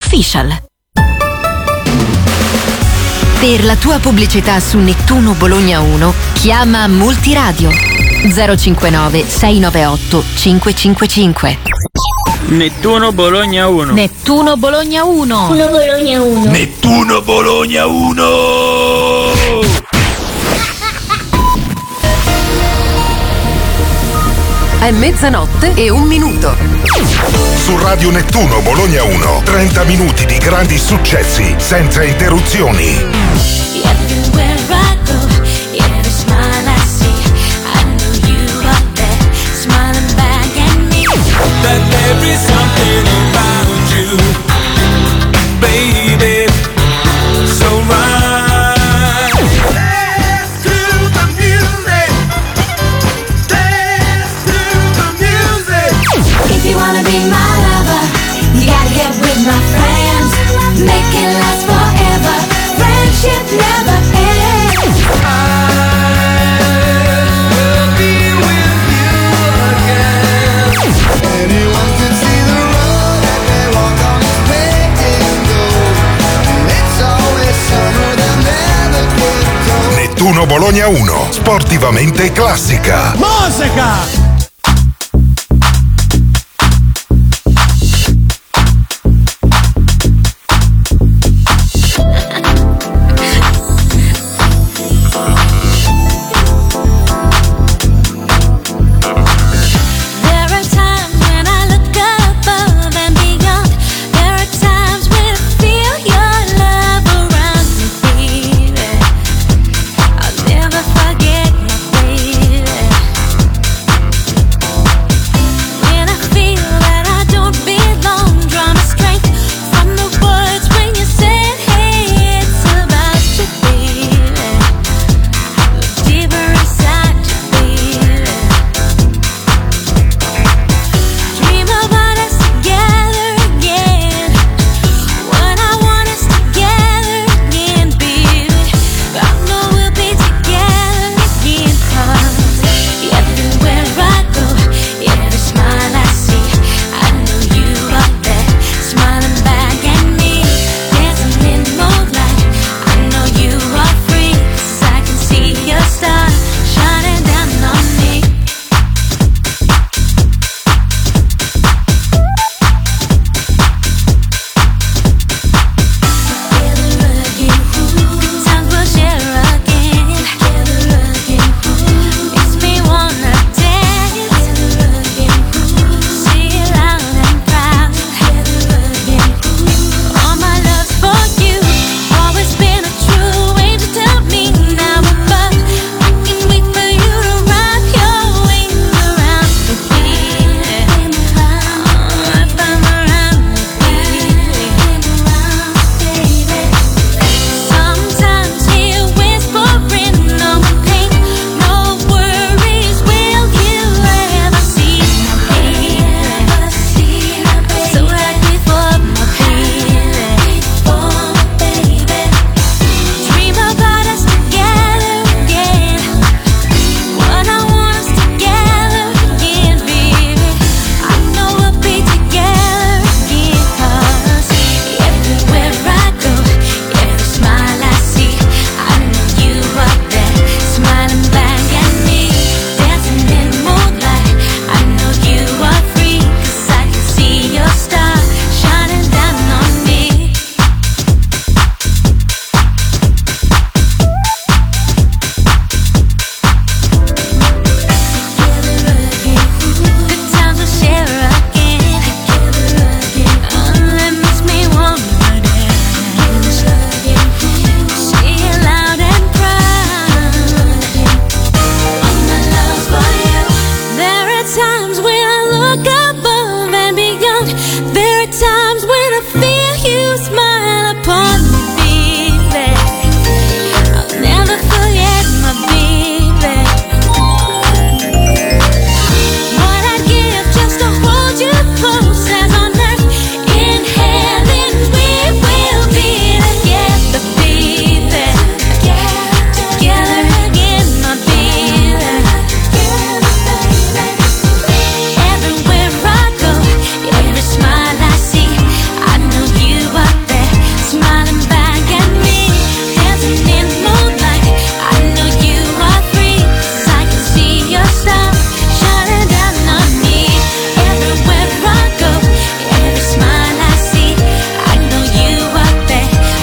Official. Per la tua pubblicità su Nettuno Bologna 1 chiama Multiradio 059 698 555. Nettuno Bologna 1. Nettuno Bologna 1. Nettuno Bologna 1. Nettuno Bologna 1. È mezzanotte e 1 minuto. Su Radio Nettuno Bologna 1, 30 minuti di grandi successi senza interruzioni. That there is something about you, baby, so right. Dance to the music, dance to the music. If you wanna be my lover, you gotta get with my friends. Make it last forever, friendship never ends. Nettuno Bologna 1, sportivamente classica. Musica!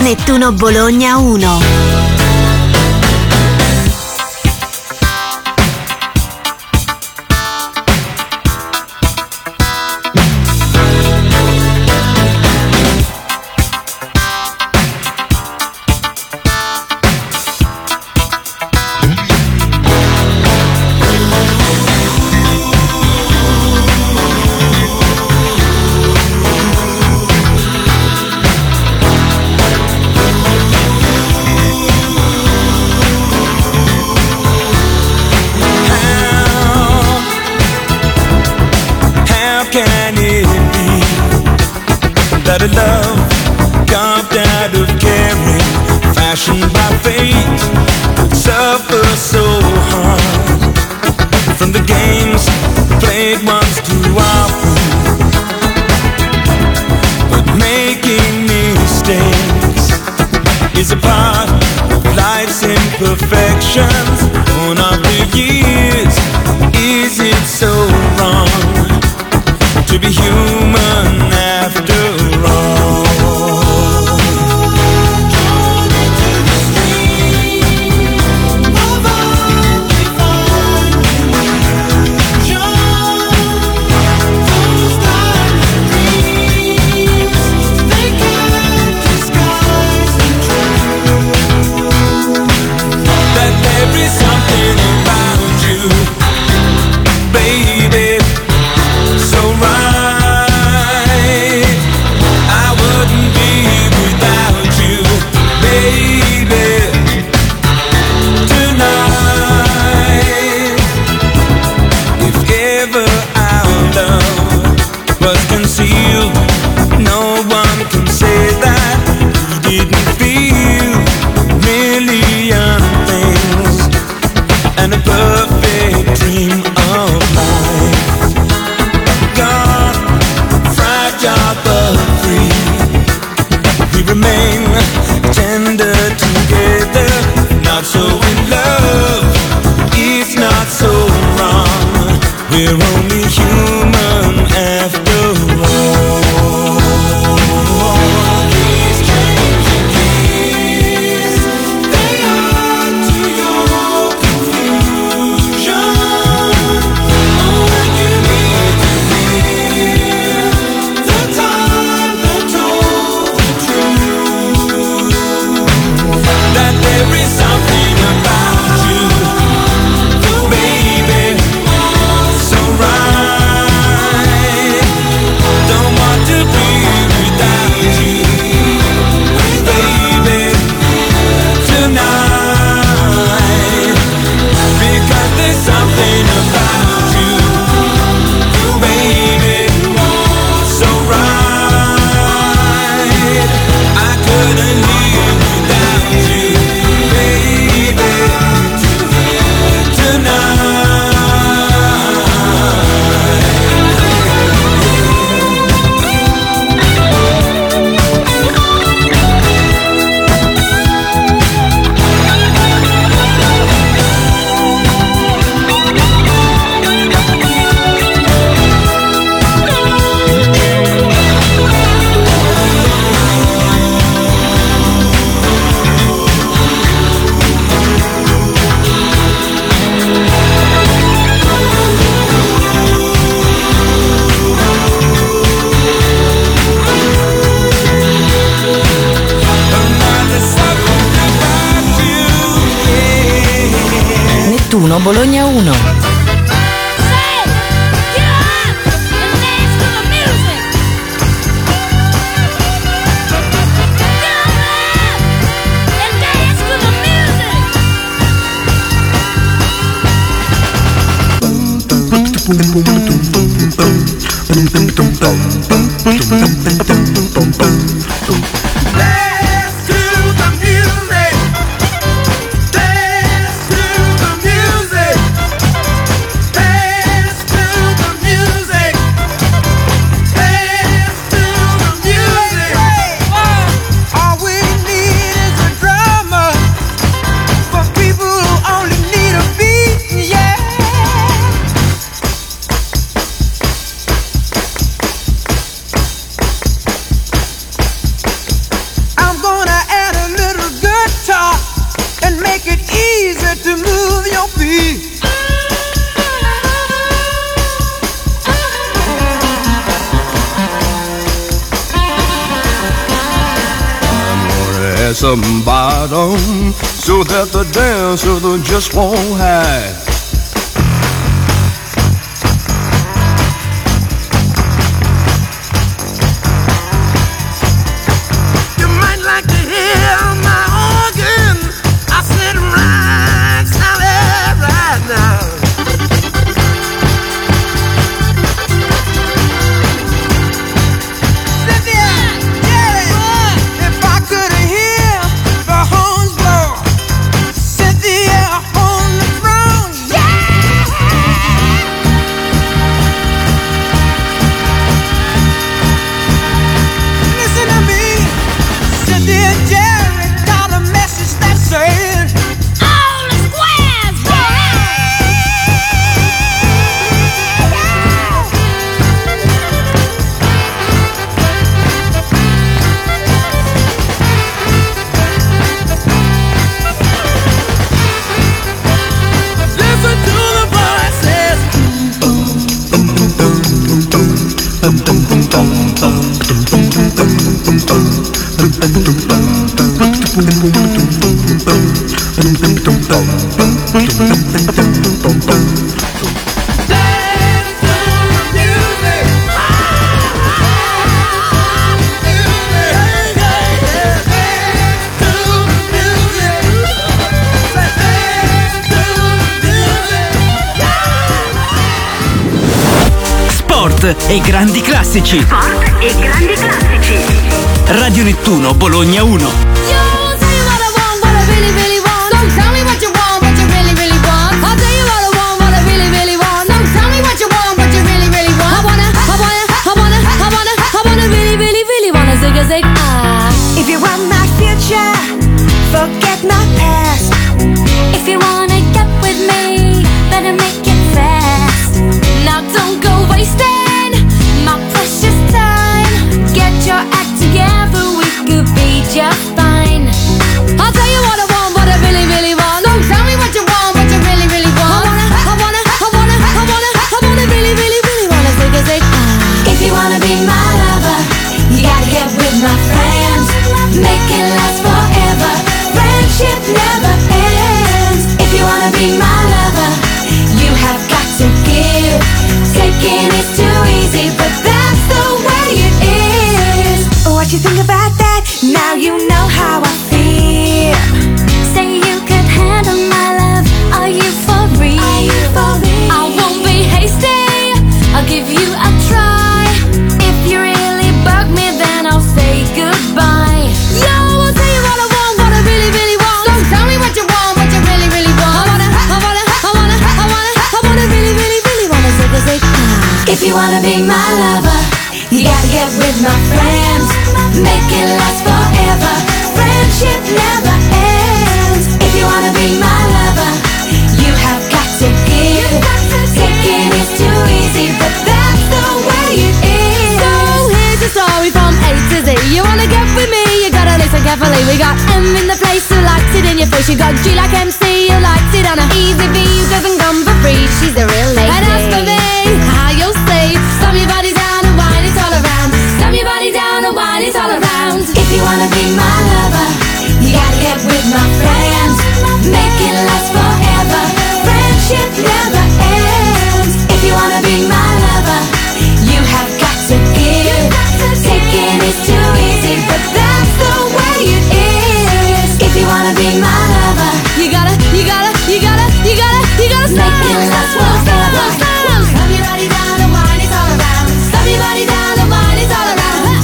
Nettuno Bologna 1. That a love carved out of caring, fashioned by fate, would suffer so hard from the games played once too often. But making mistakes is a part of life's imperfections. Born of the years, is it so wrong to be human after all? Drawn into the stream of undefined illusion, those diamond dreams, they can't disguise the truth that there is something about you, baby, so right. I wouldn't be without you, baby, tonight. If ever our love was concealed, no one can say that we didn't feel a million things and a perfect dream of life. Gone, fragile but free, we remain tender together. Not so in love, it's not so wrong. We're only human after all. These changing keys, they add to your confusion. Oh, when you need to hear the time that told the truth that there is something about you, baby, so right. Don't want to be without you, baby, tonight. Because there's something about you, baby, so right. I couldn't live without you, baby, tonight. Nettuno Bologna 1. add some bottom so that the dancer just won't hide. You might like to hear my organ. I said right now. E grandi classici. Sport e grandi classici. Radio Nettuno Bologna 1. If you want my future, forget my past. If you wanna get with me, better make it fast. Now don't go wasting my precious time. Get your act together, we could be just fine. I'll tell you what I want, what I really, really want. So tell me what you want, what you really, really want. I wanna really, really, really wanna zig. If you wanna be my lover, you gotta get with my friends. Make it last forever. Friendship never ends. If you wanna be my lover, you have got to give. Taking is too easy, but that's the way it is. What you think about that? Now you know how I feel. Say you could handle my love. Are you for real? I won't be hasty. I'll give you a try. If you really bug me, then I'll say goodbye. Yo, I'll tell you what I want, what I really, really want. So tell me what you want, what you really, really want. I wanna really, really, really wanna zig. If you wanna be my lover, you gotta get with my friends. Make it last forever. Friendship never ends. If you wanna be my lover, you have got to give. Taking is too easy, but that's the way it is. So here's the story from A to Z. You wanna get with me, you gotta listen carefully. We got M in the place who likes it in your face. You got G like MC who likes it on a easy V who doesn't come for free. She's the real lady. And as for me, how you'll see, stomp your body down and wine it all around. Stomp your body down and wine it all around. If you wanna be my lover, you gotta get with my friends. Make it last forever. Friendship never ends. If you wanna be my lover, you have got to give. Taking is too easy, but that's the way it is. If you wanna be my lover, you gotta make it last forever. Stop your body down and wine it all around. Stop your body down and wine it all around.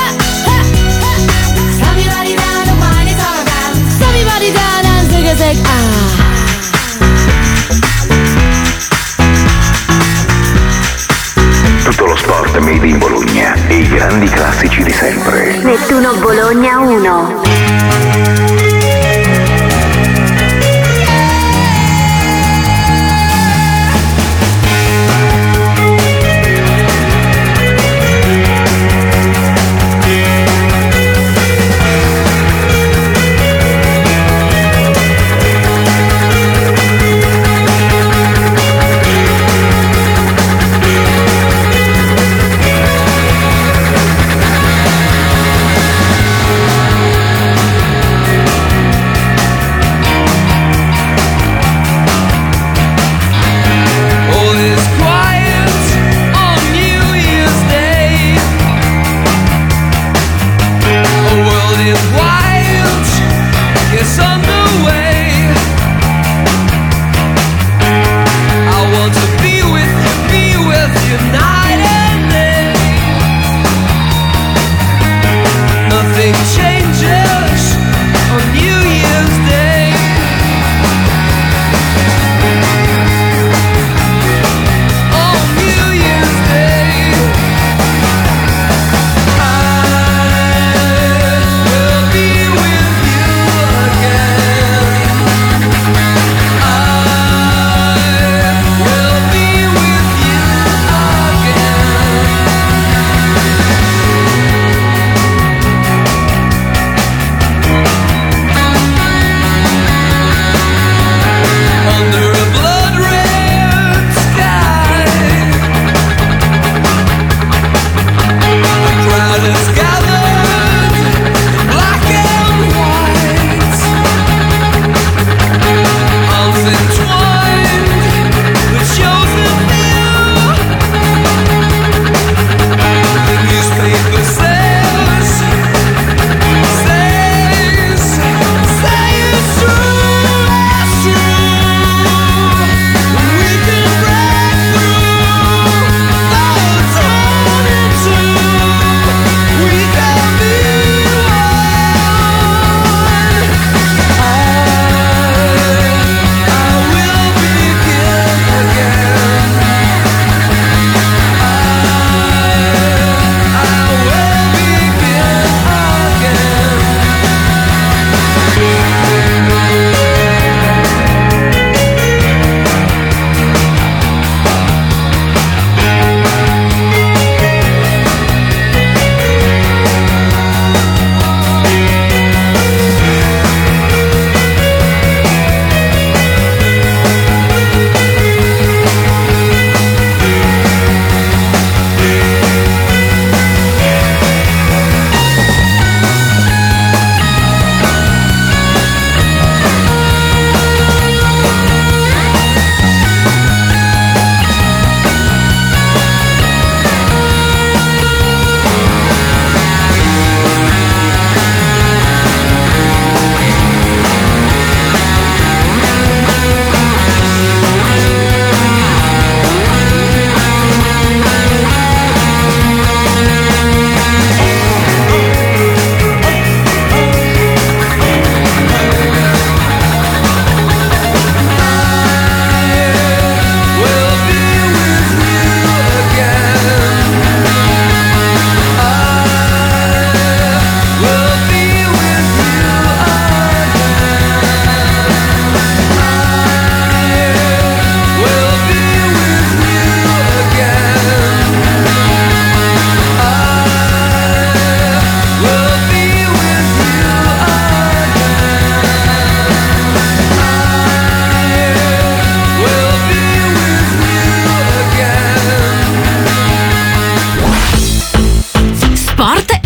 Stop your body down and wine it all around. Stop your body down and zig. Tutto lo sport made in Bologna e i grandi classici di sempre. Nettuno Bologna 1.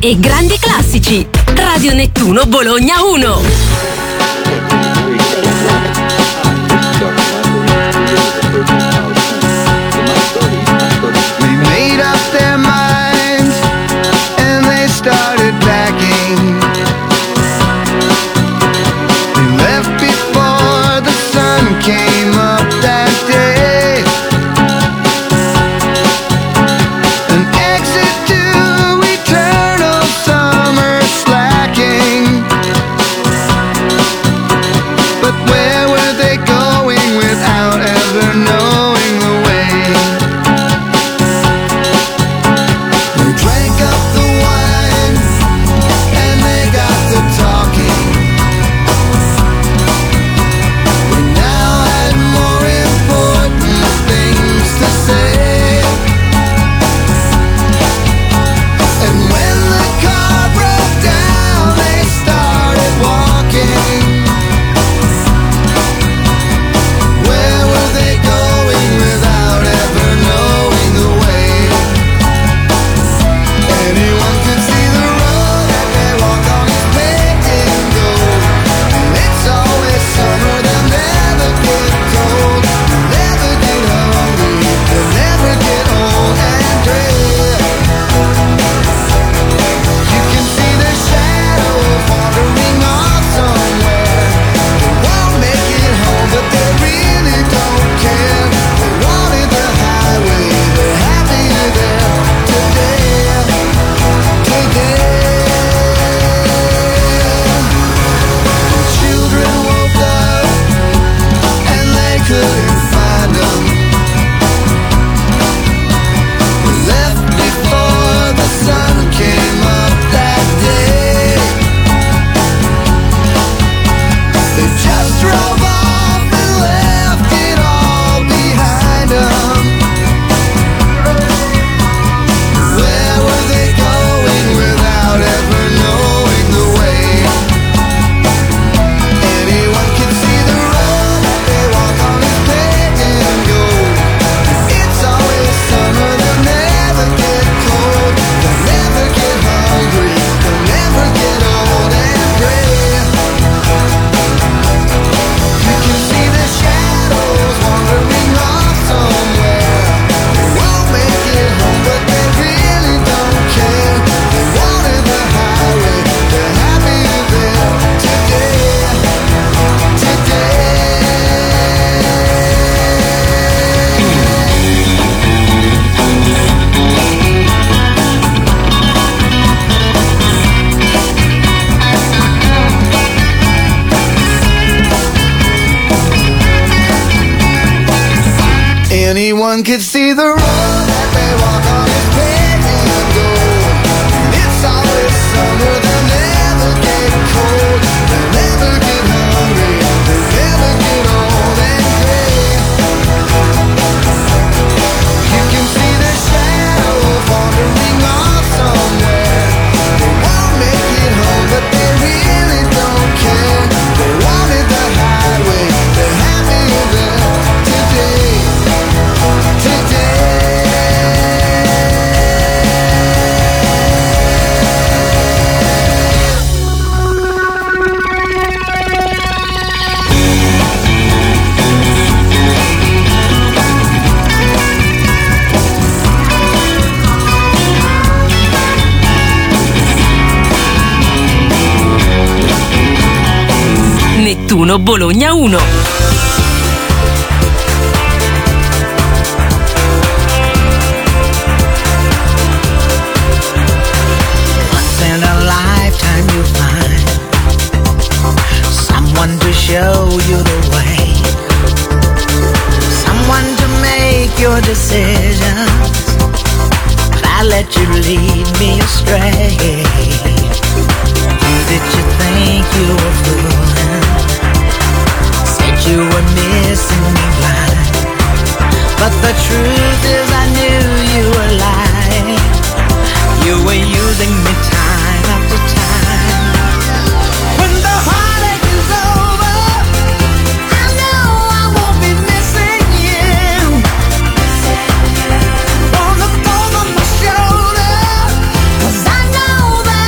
e grandi classici. Radio Nettuno Bologna 1. Anyone could see the road that they walk on is paved in gold. It's always summer, they'll never get cold. They'll never get hungry, they'll never get old and gray. You can see their shadows wandering off somewhere. They won't make it home, but they really don't care. They wanted the highway, they're happy there today. Nettuno Bologna 1. To show you the way, someone to make your decisions. I let you lead me astray. Who did you think you were fooling? Said you were missing me blind, but the truth is I knew you were lying. You were using me time after time. When the heartache is over, I know I won't be missing you. On the palm of my shoulder, 'cause I know that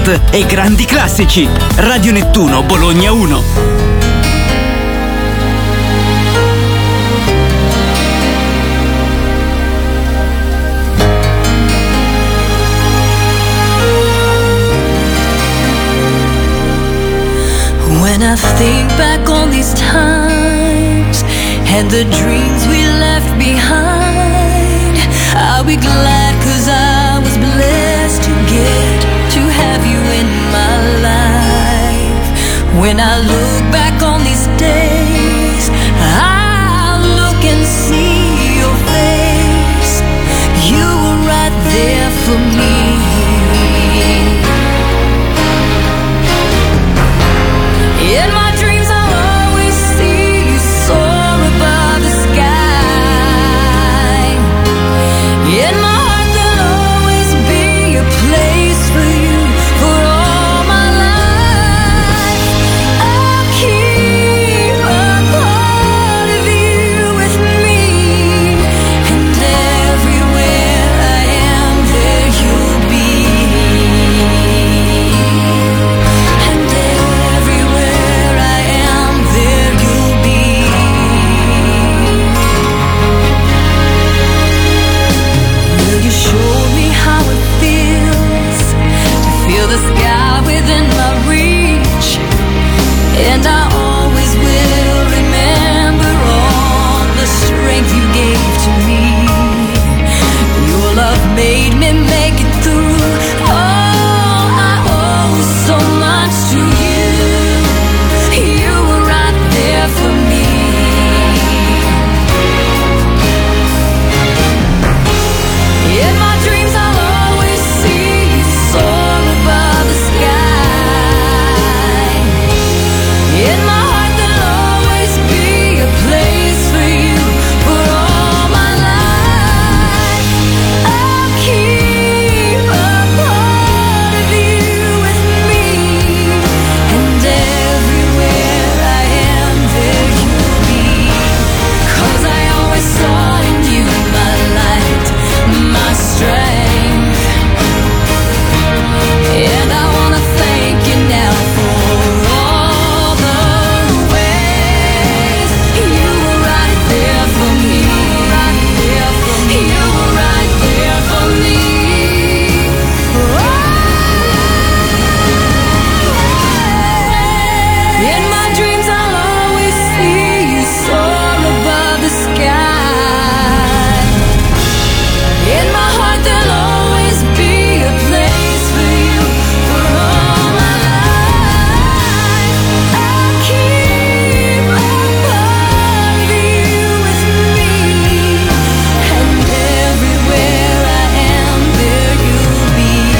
Sport e grandi classici. Radio Nettuno Bologna 1. When I think back on these times and the dreams we left behind, I'll be glad 'cause I was blessed to get to have you in my life. When I look back on these days, I'll look and see your face. You were right there for me. In my dreams I'll always see you soar above the sky. In my heart there'll always be a place for you for all my life. I'll keep a part of you with me, and everywhere I am there you'll be. And everywhere I am there you'll be. Will you show me how it feels to feel the sky within my reach? And I always will remember all the strength you gave to me. Your love made me make it through. Oh, I owe so much to you. You were right there for me. In my dreams I'll always see you soar above the sky. In my heart there'll always be a place for you for all my life. I'll keep a part of you with me, and everywhere I am there you'll be. 'Cause I always saw in you my light, my strength. And I wanna thank you now for all the ways you were right there for me. You were right there for me. In my dreams I'll always see you soar above the sky. In my heart there'll always be a place for you for all my life. I'll keep a part of you with me, and everywhere I am there you'll be.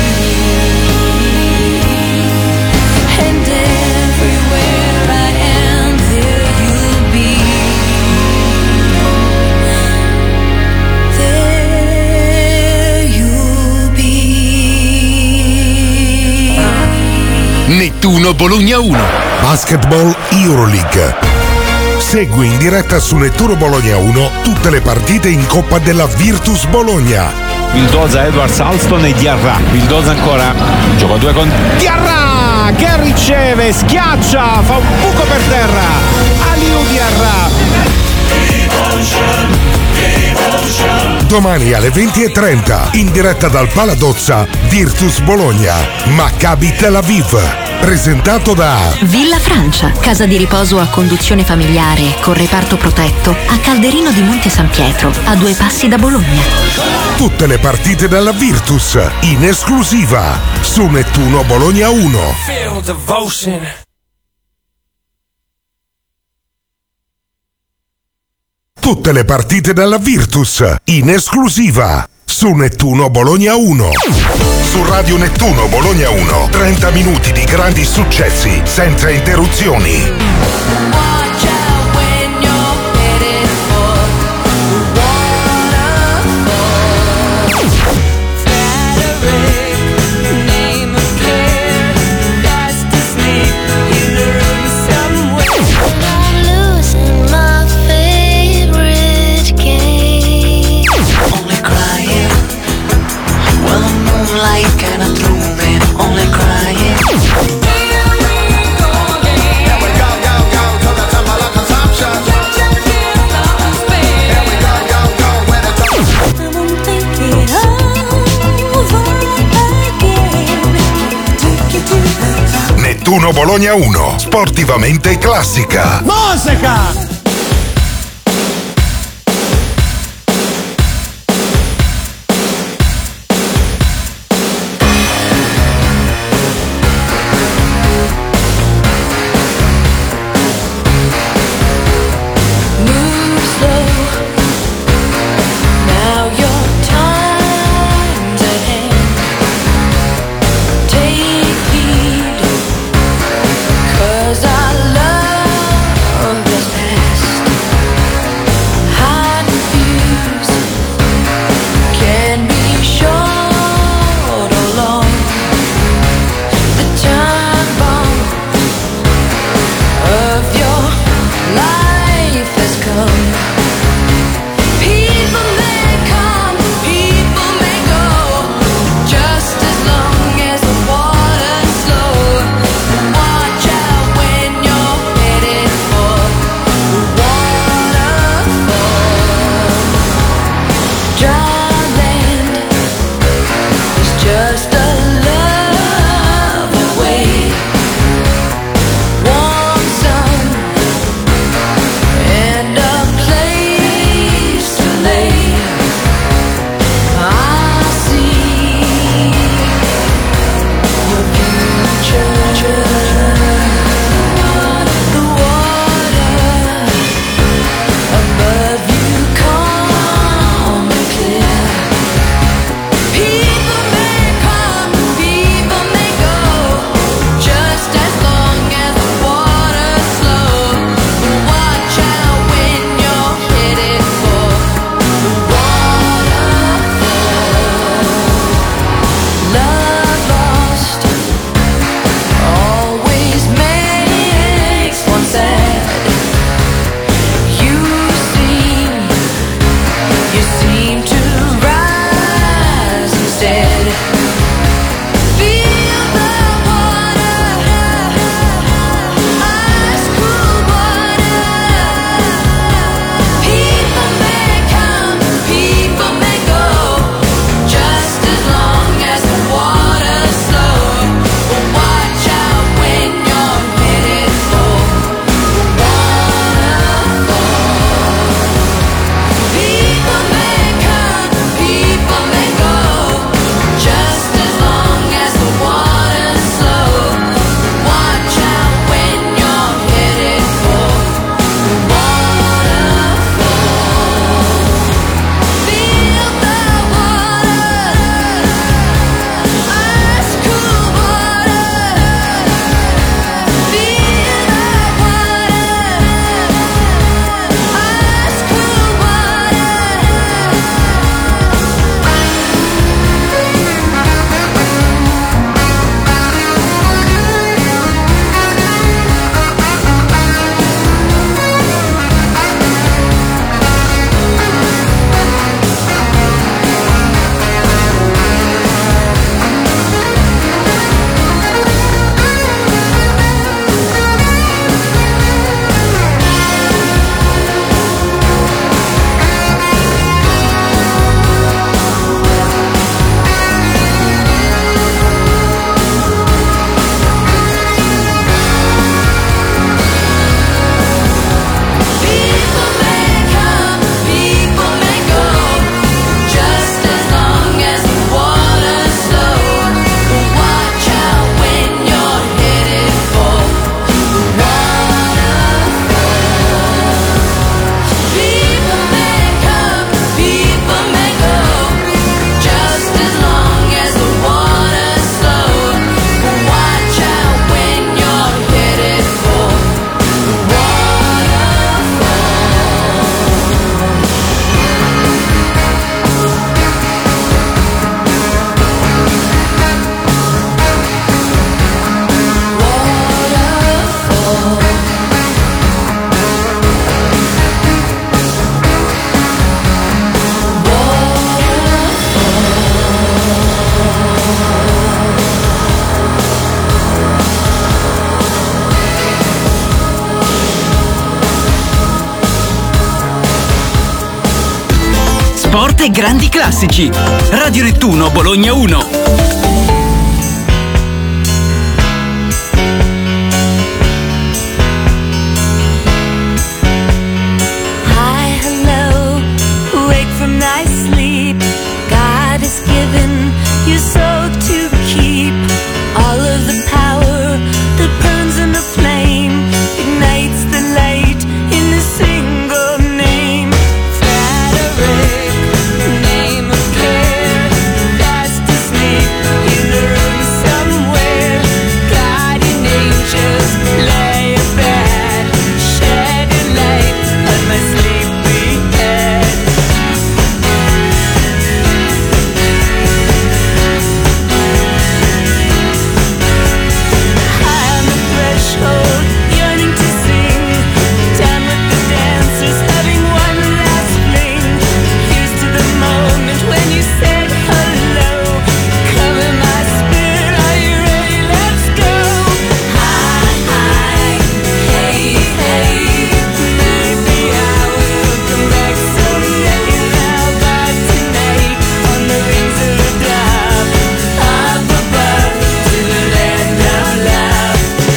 And everywhere I am there you'll be. There you'll be. Nettuno Bologna 1. Basketball Euroleague. Segui in diretta su Nettuno Bologna 1 tutte le partite in Coppa della Virtus Bologna. Vildosa, Edwards, Alston e Diarra. Vildosa ancora, gioca 2 con Diarra che riceve, schiaccia, fa un buco per terra. Aliou Diarra. Domani alle 20:30 in diretta dal Paladozza Virtus Bologna Maccabi Tel Aviv. Presentato da Villa Francia, casa di riposo a conduzione familiare con reparto protetto a Calderino di Monte San Pietro, a 2 passi da Bologna. tutte le partite della Virtus in esclusiva su Nettuno Bologna 1. Tutte le partite della Virtus in esclusiva su Nettuno Bologna 1. Su Radio Nettuno Bologna 1, 30 minuti di grandi successi senza interruzioni. Like and a true man, only crying. Nettuno Bologna 1, sportivamente classica. Musica! Sport e grandi classici. Radio Nettuno Bologna 1. is given your soul to keep. All of the power that burns in the flame ignites the light in a single name. Frederick, name of care, fast asleep in a room somewhere. Guardian angels lay a bed, shedding light on my sleepy head. High on the threshold, yearning to sing, down with the dancers, having one last fling. Here's to the moment when you said hello. Come in my spirit, are you ready? Let's go. High, high, hey, hey. Maybe I will come back someday now, but tonight on the wings of a dove, up above to the land of love.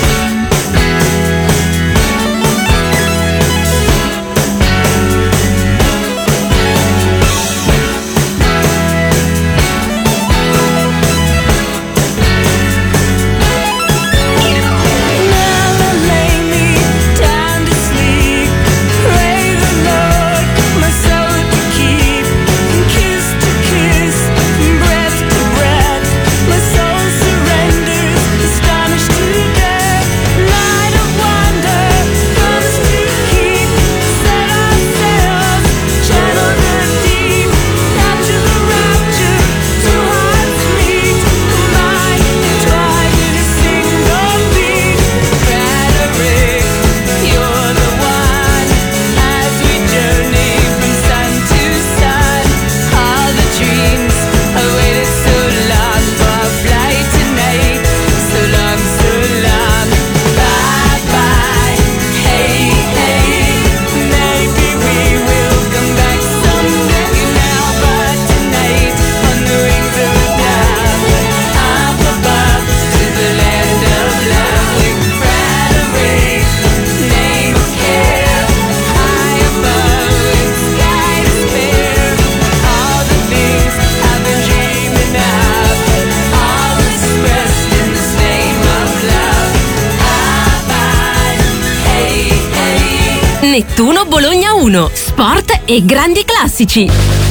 Now lay me down to sleep. Pray the Lord my soul to keep. From kiss to kiss, from breath to breath, my soul surrenders, astonished to death. Light of wonder comes to keep. Set our sails, channel the deep. Capture the rapture, two hearts meet. Mind entwined in a single beat. Frederick, you're the one. As we journey from sun to sun, all the dreams I waited so long for our flight tonight. So long, so long. Bye bye. Hey, hey. Maybe we will come back someday now, but tonight on the wings of a dove, up above to the land of love. Frederick, name of care, high above in sky to spare. All the things I've been dreaming of, all expressed in this name of love. Bye, hey, hey. Nettuno Bologna 1, sport e grandi classici.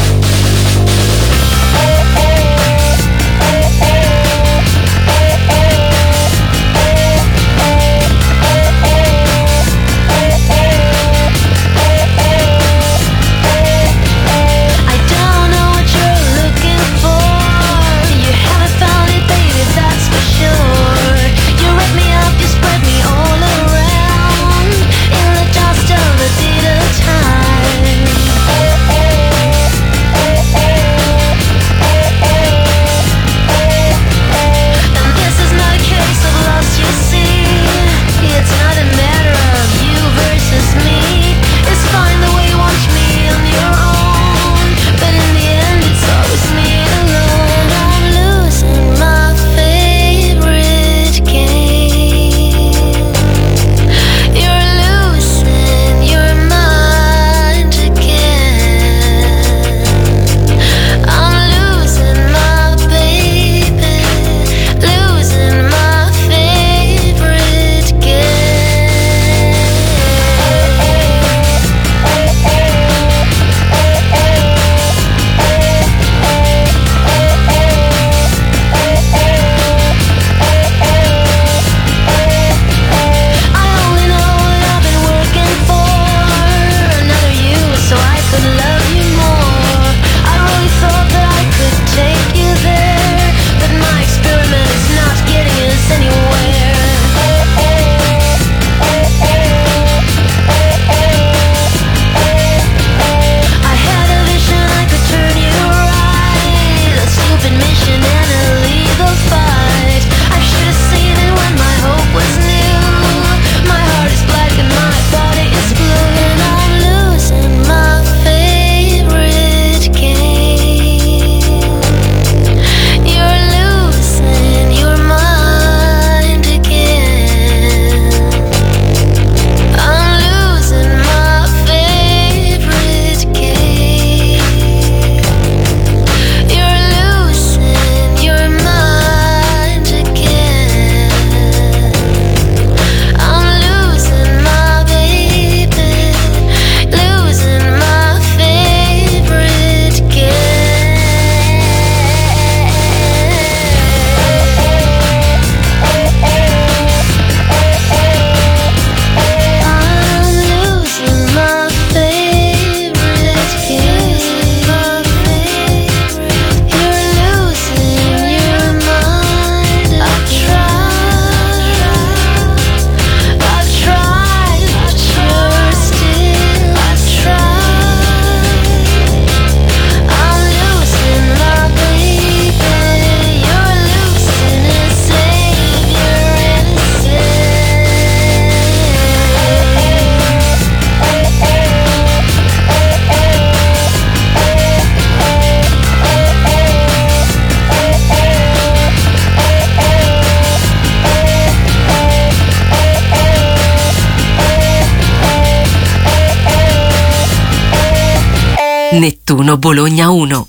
I don't know what you're looking for. You haven't found it, baby, that's for sure. You wrap me up, you spread me all around in the dust of a bit of time. Nettuno Bologna 1.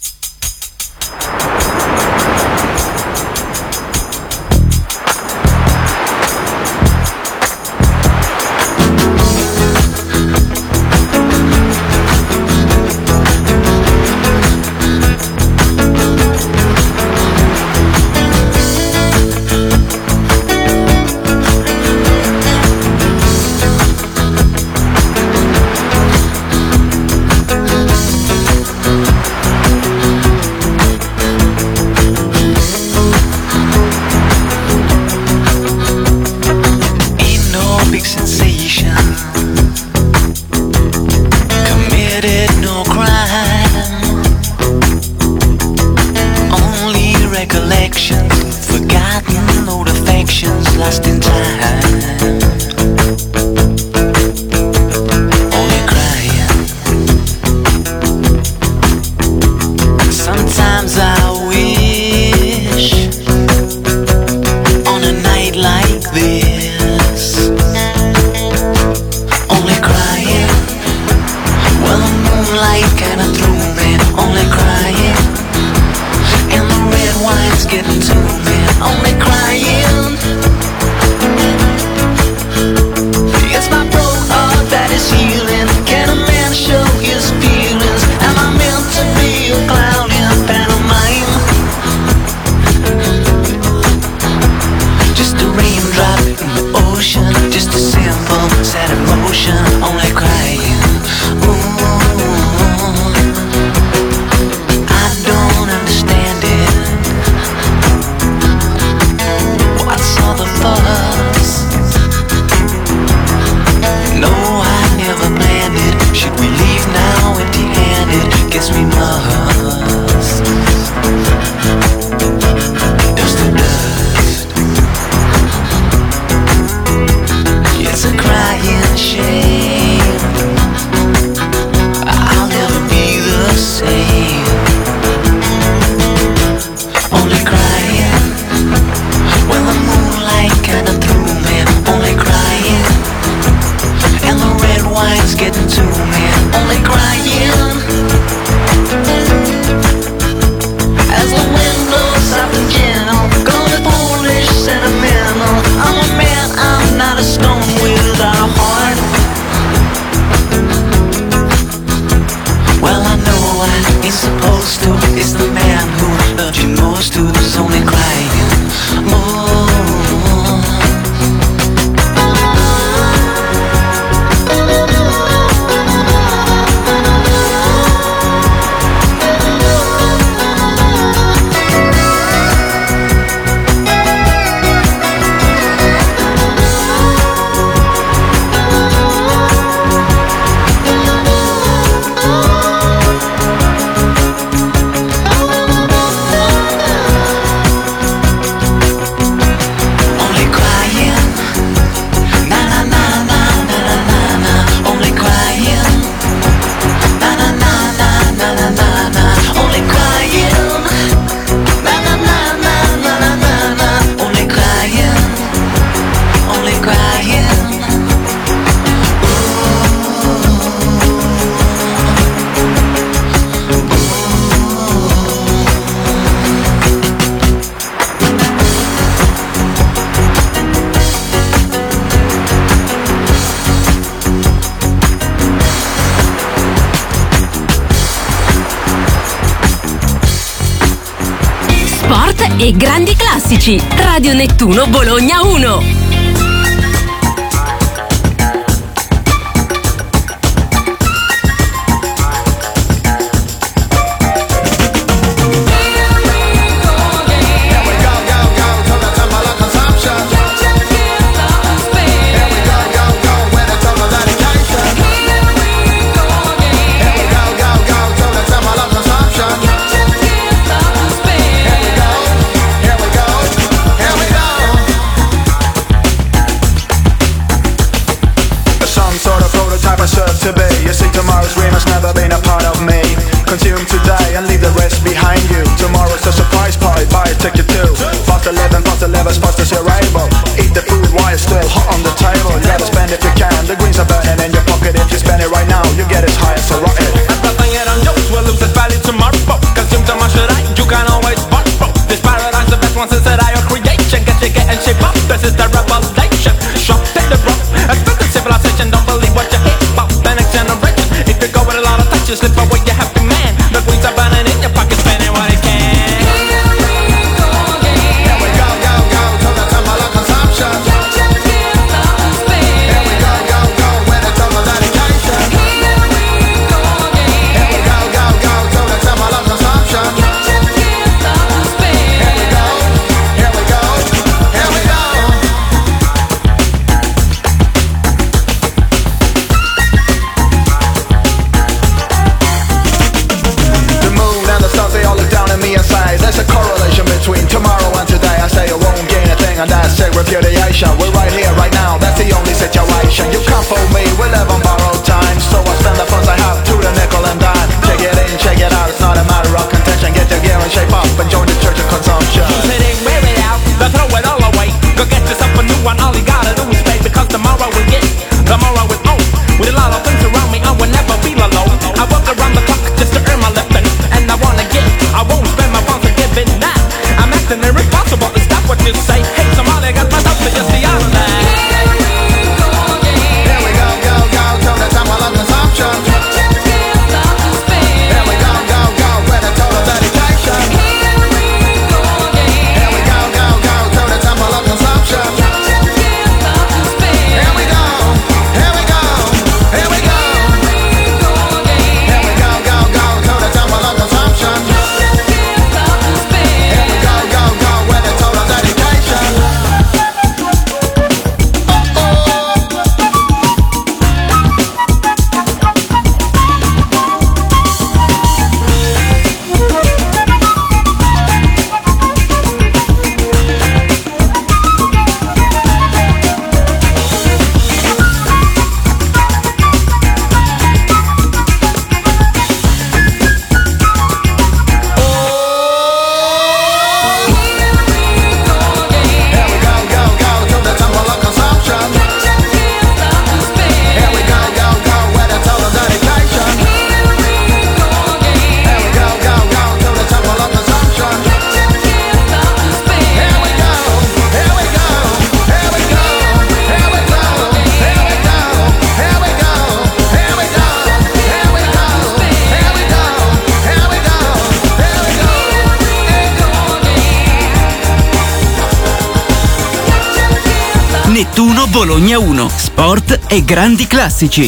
E grandi classici. Radio Nettuno Bologna 1. destination. We're right here, right now, that's the only situation. You come for me, we live on borrowed time, so I spend the funds I have to the nickel and dime. Check it in, check it out, it's not a matter of contention. Get your gear and shape up and join the church of consumption. Keep it in, wear it out, then throw it all away. Go get yourself a new one, all you gotta do is pay. Because tomorrow we get, tomorrow is on. With a lot of things around me, I will never feel alone. I work around the clock just to earn my living, and I wanna get, I won't spend my funds on giving that. I'm acting irresponsible, to stop what you say. Hey, somebody got my stuff, so just the other line. Here we go, go, go, to the temple of consumption. Here we go, go, go, with a total dedication. Here we go, go, go, to the temple of consumption. Here we go, here we go, here we go. Here we go, go, go, to the temple of consumption. Here we go, go, go, with a total dedication. Nettuno Bologna 1, sport e grandi classici.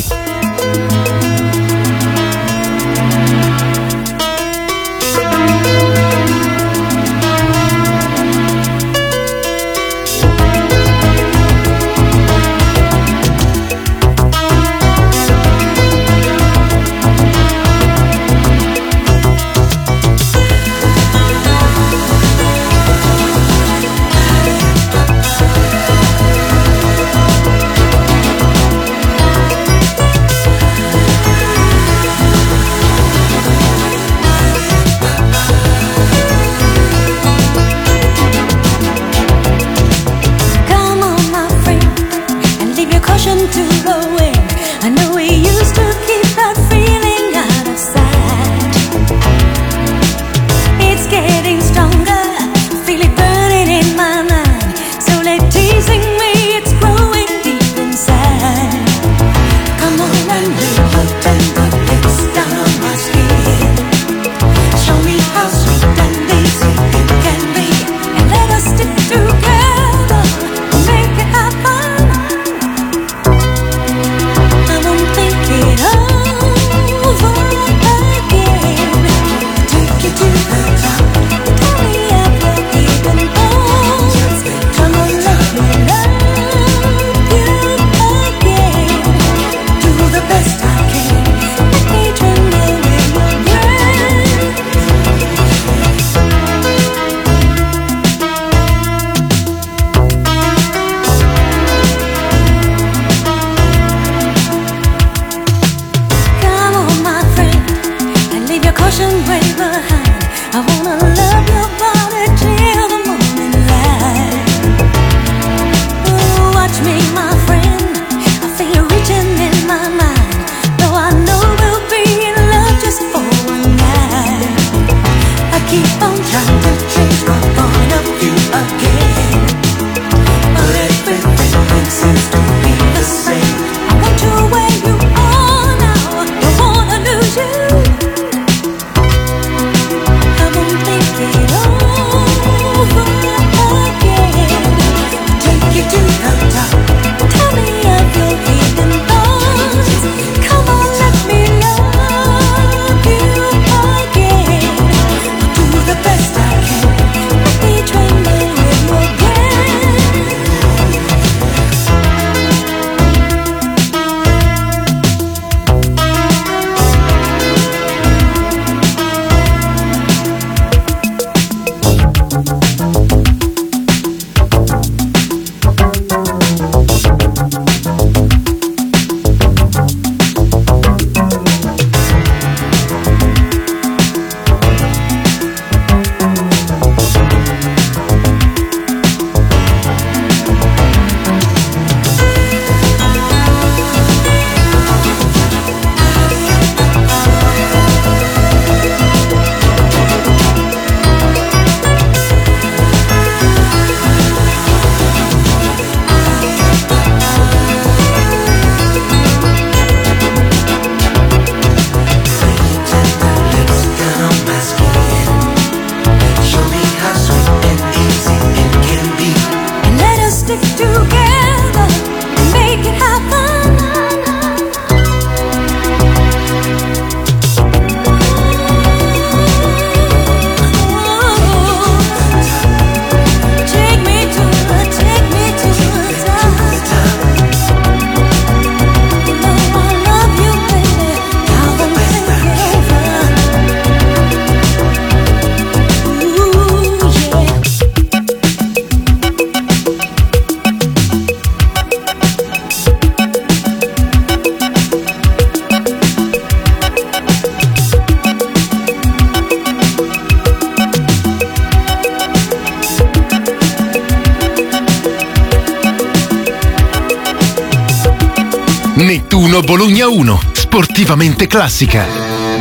Nettuno Bologna 1, sportivamente classica.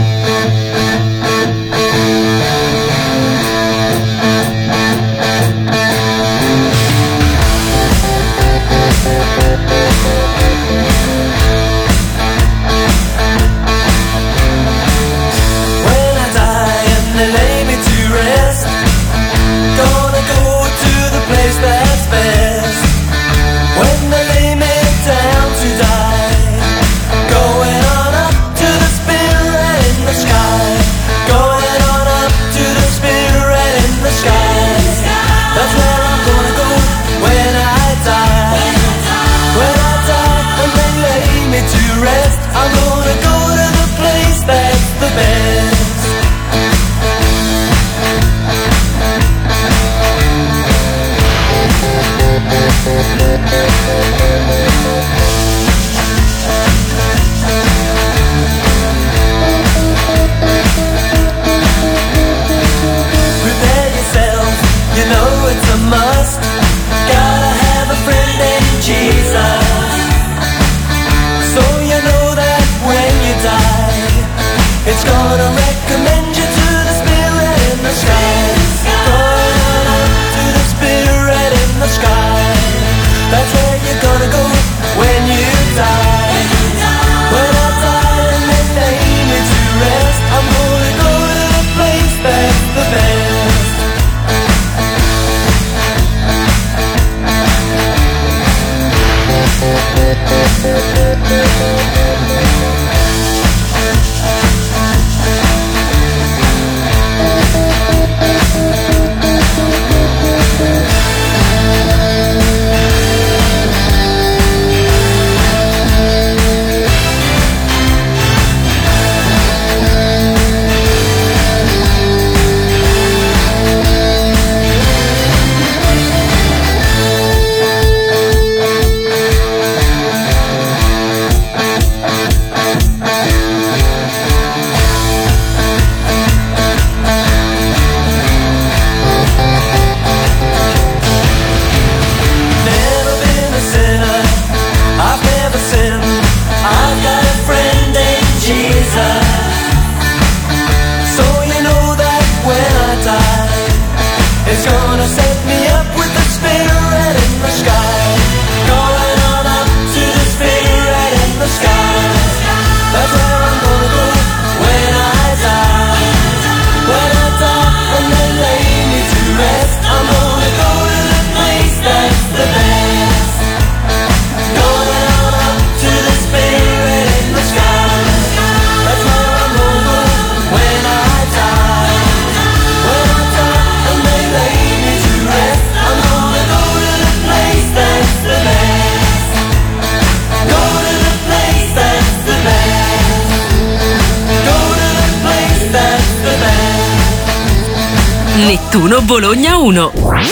Nettuno Bologna 1.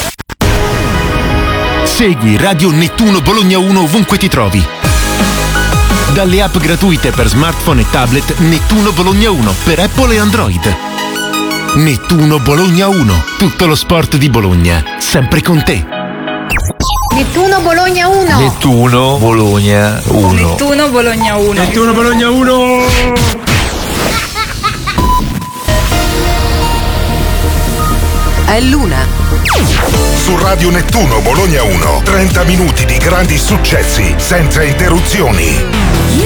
Segui Radio Nettuno Bologna 1 ovunque ti trovi. Dalle app gratuite per smartphone e tablet Nettuno Bologna 1 per Apple e Android. Nettuno Bologna 1, tutto lo sport di Bologna, sempre con te. Nettuno Bologna 1. Nettuno Bologna 1. Nettuno Bologna 1. Nettuno Bologna 1. È l'una. Su Radio Nettuno Bologna 1, 30 minuti di grandi successi senza interruzioni.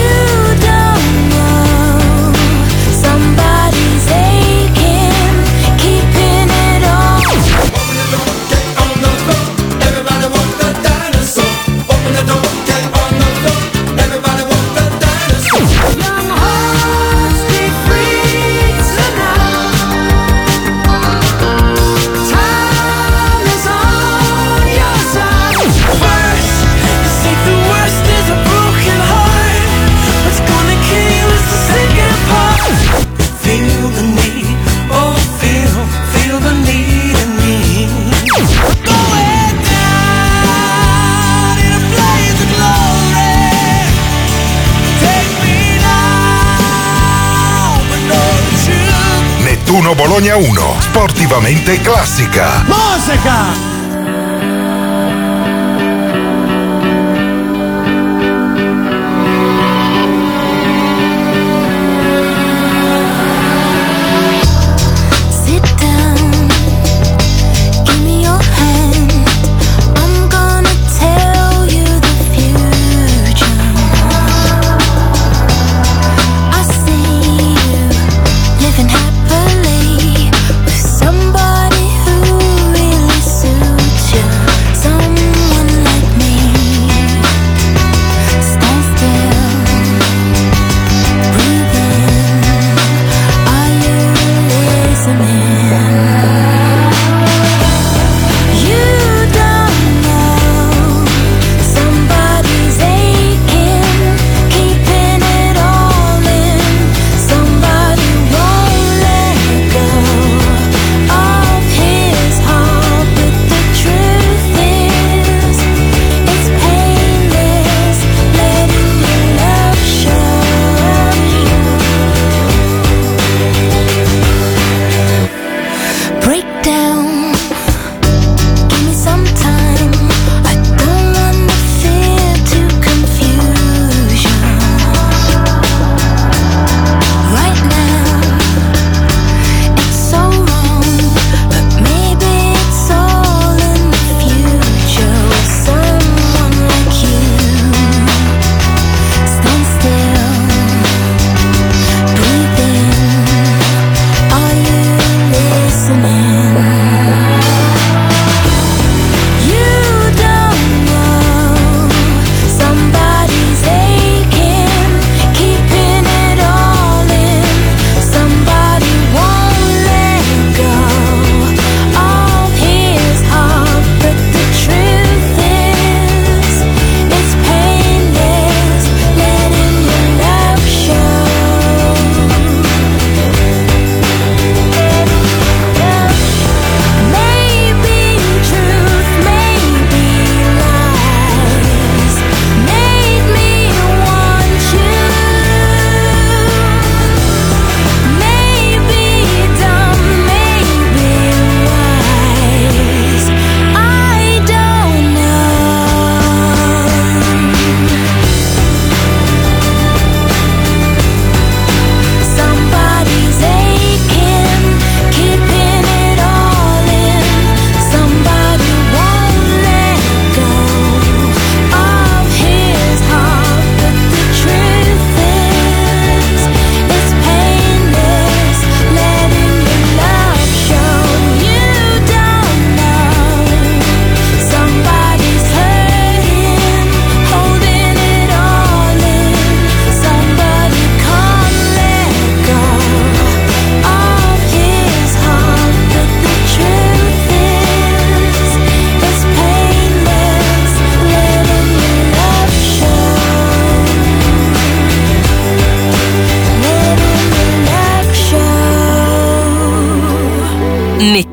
Nettuno Bologna 1, sportivamente classica. Musica!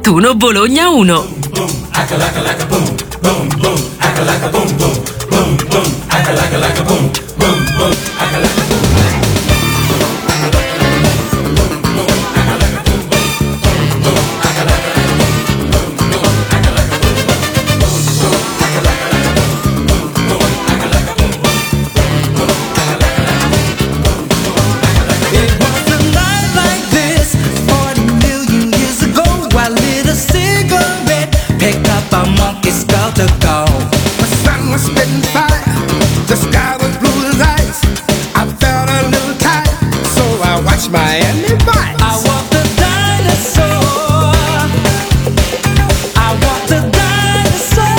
Nettuno Bologna 1. Miami Vice. I want the dinosaur. I want the dinosaur.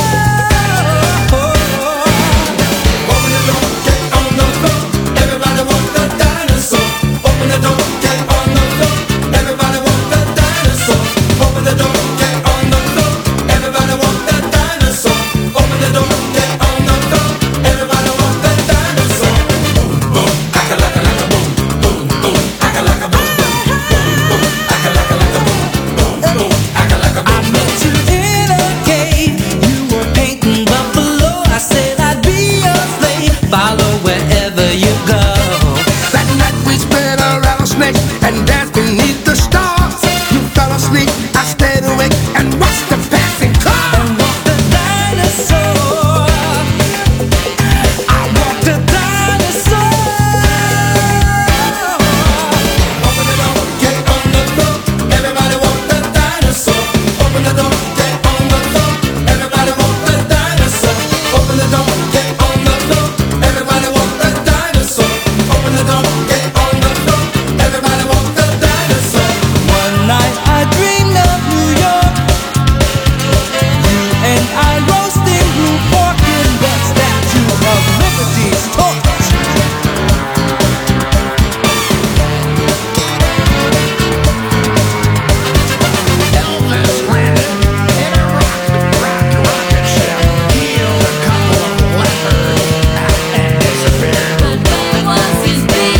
Open the door, get on the floor. Everybody want the dinosaur. Open the door, get on the floor. Everybody want the dinosaur. Open the door, get on the floor. Everybody want the dinosaur. Open the door, get on the floor. Everybody want the dinosaur. Boom, boom, akalaka, boom, boom, boom. And dance beneath the stars. You fell asleep, I stayed awake and watched the passing car. And walked the dinosaur. I walked the dinosaur. Open the door, get on the floor. Everybody walk the dinosaur. Open the door, get on the floor. Everybody walk the dinosaur. Open the door, get on the floor. Everybody walk the dinosaur. Open the door, get on the floor. Everybody walk the dinosaur. One night I dreamed of New York. You and I roasting blue pork in the Statue of Liberty's torch. Elvis landed in a rocket ship. Healed a couple of lepers and disappeared. But what was his name?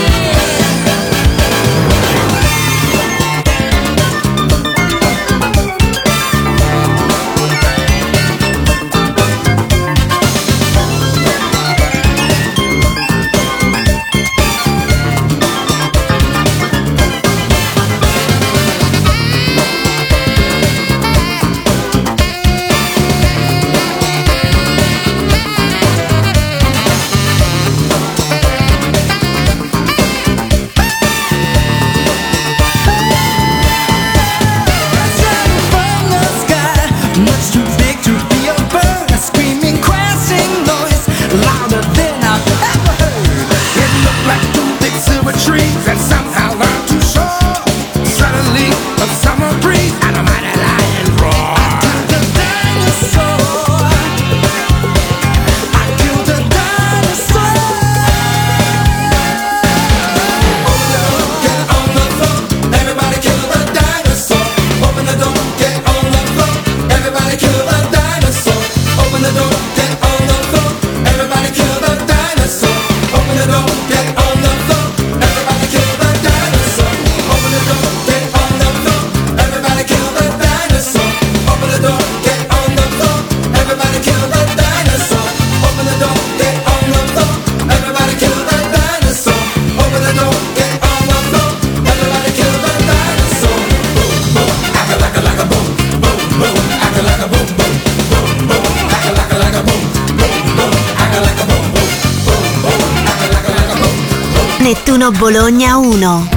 Much too big to be a bird, a screaming, crashing noise, louder than I've ever heard. It looked like two big silver trees that somehow learned to soar. Suddenly, a summer breeze and a mighty lion roar. I killed the dinosaur. I killed the dinosaur. Open the door, get on the floor. Everybody kill the dinosaur. Open the door, get on the floor. Everybody kill the dinosaur. Open the door, get on the floor. Everybody kill the dinosaur. Open the door, get on the floor. Everybody kill the dinosaur. Open the door, get on the floor. Everybody kill the dinosaur. Open the door, get on the floor. Everybody kill the dinosaur. Open the door, get on the floor. Everybody kill the dinosaur. Open the door, get on the floor. Everybody kill the dinosaur. Boom, boom, akalaka like a boom, boom, boom, akalaka boom, boom, boom, boom, akalaka like a boom, boom, boom, akalaka boom, boom, boom, boom, akalaka like a boom, boom. Nettuno Bologna 1.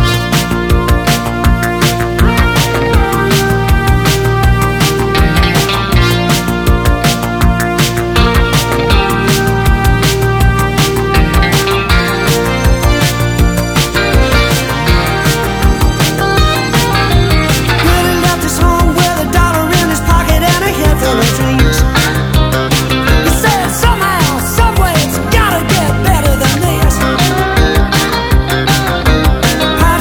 Running out this home with a dollar in his pocket and a head full of dreams. He said somehow, someway, it's gotta get better than this. How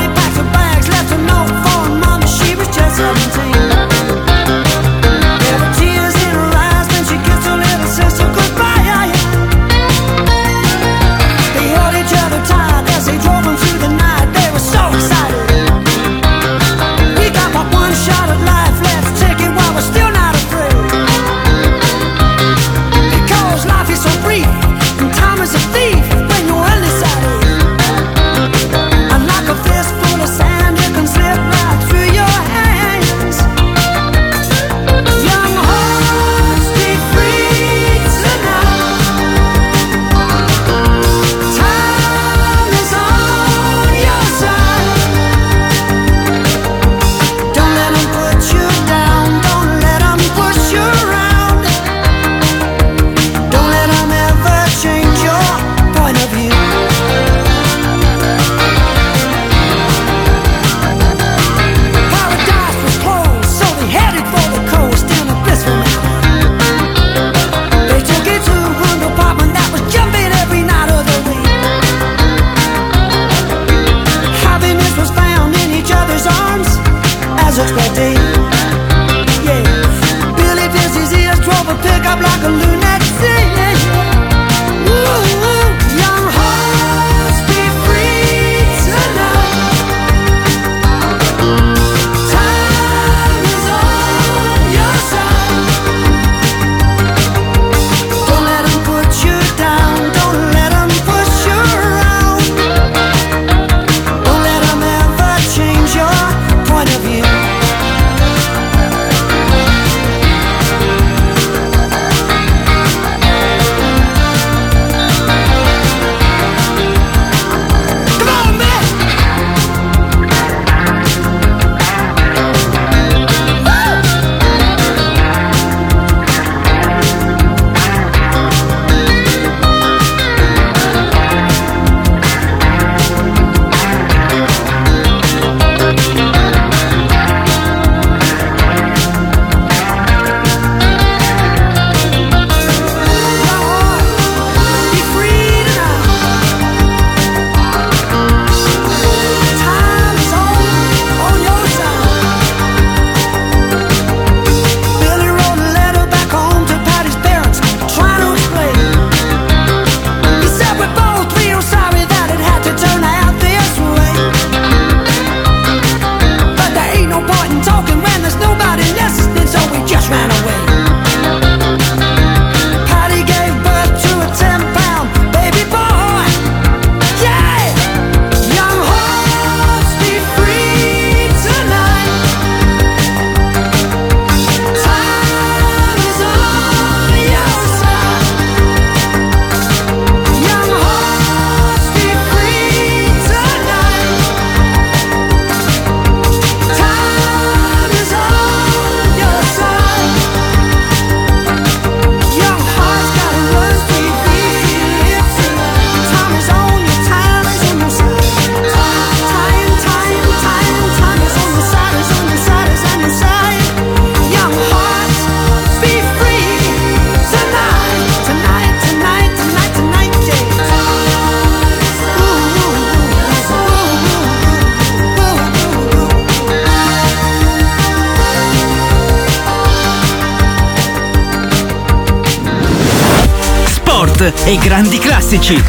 Sport e grandi classici.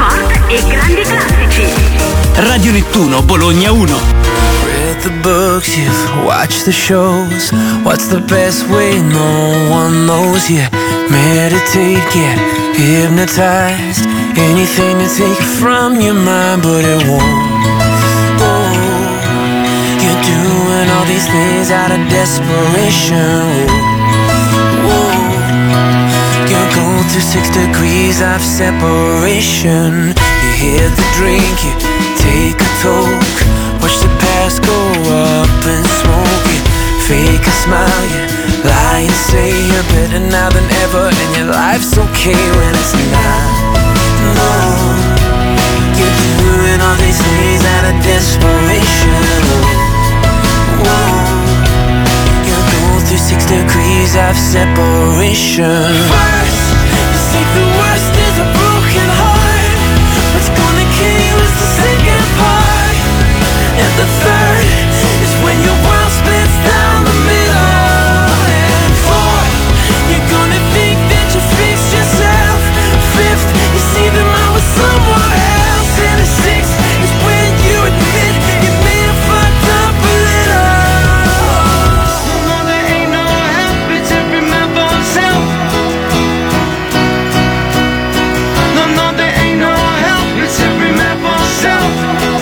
Radio Nettuno Bologna 1. Read the books, you've watched the shows. What's the best way? No one knows yet. Meditate, get hypnotized. Anything to take from your mind, but it won't. Oh, you're doing all these things out of desperation. Whoa, you're going through 6 degrees of separation. You hit the drink, you take a toke. Watch the past go up in smoke. You fake a smile, you lie and say you're better now than ever, and your life's okay when it's not. No, you're doing all these things out of desperation. Whoa, you're going through 6 degrees of separation. First, you think the worst is a broken heart. What's gonna kill you is the second part. And the third is when your world splits down the middle. And fourth, you're gonna think that you fixed yourself. Fifth, you see them out with someone else. And the sixth is when you admit you may have fucked up a little. No, there ain't no help, it's every man for himself. No, there ain't no help, it's every man for himself.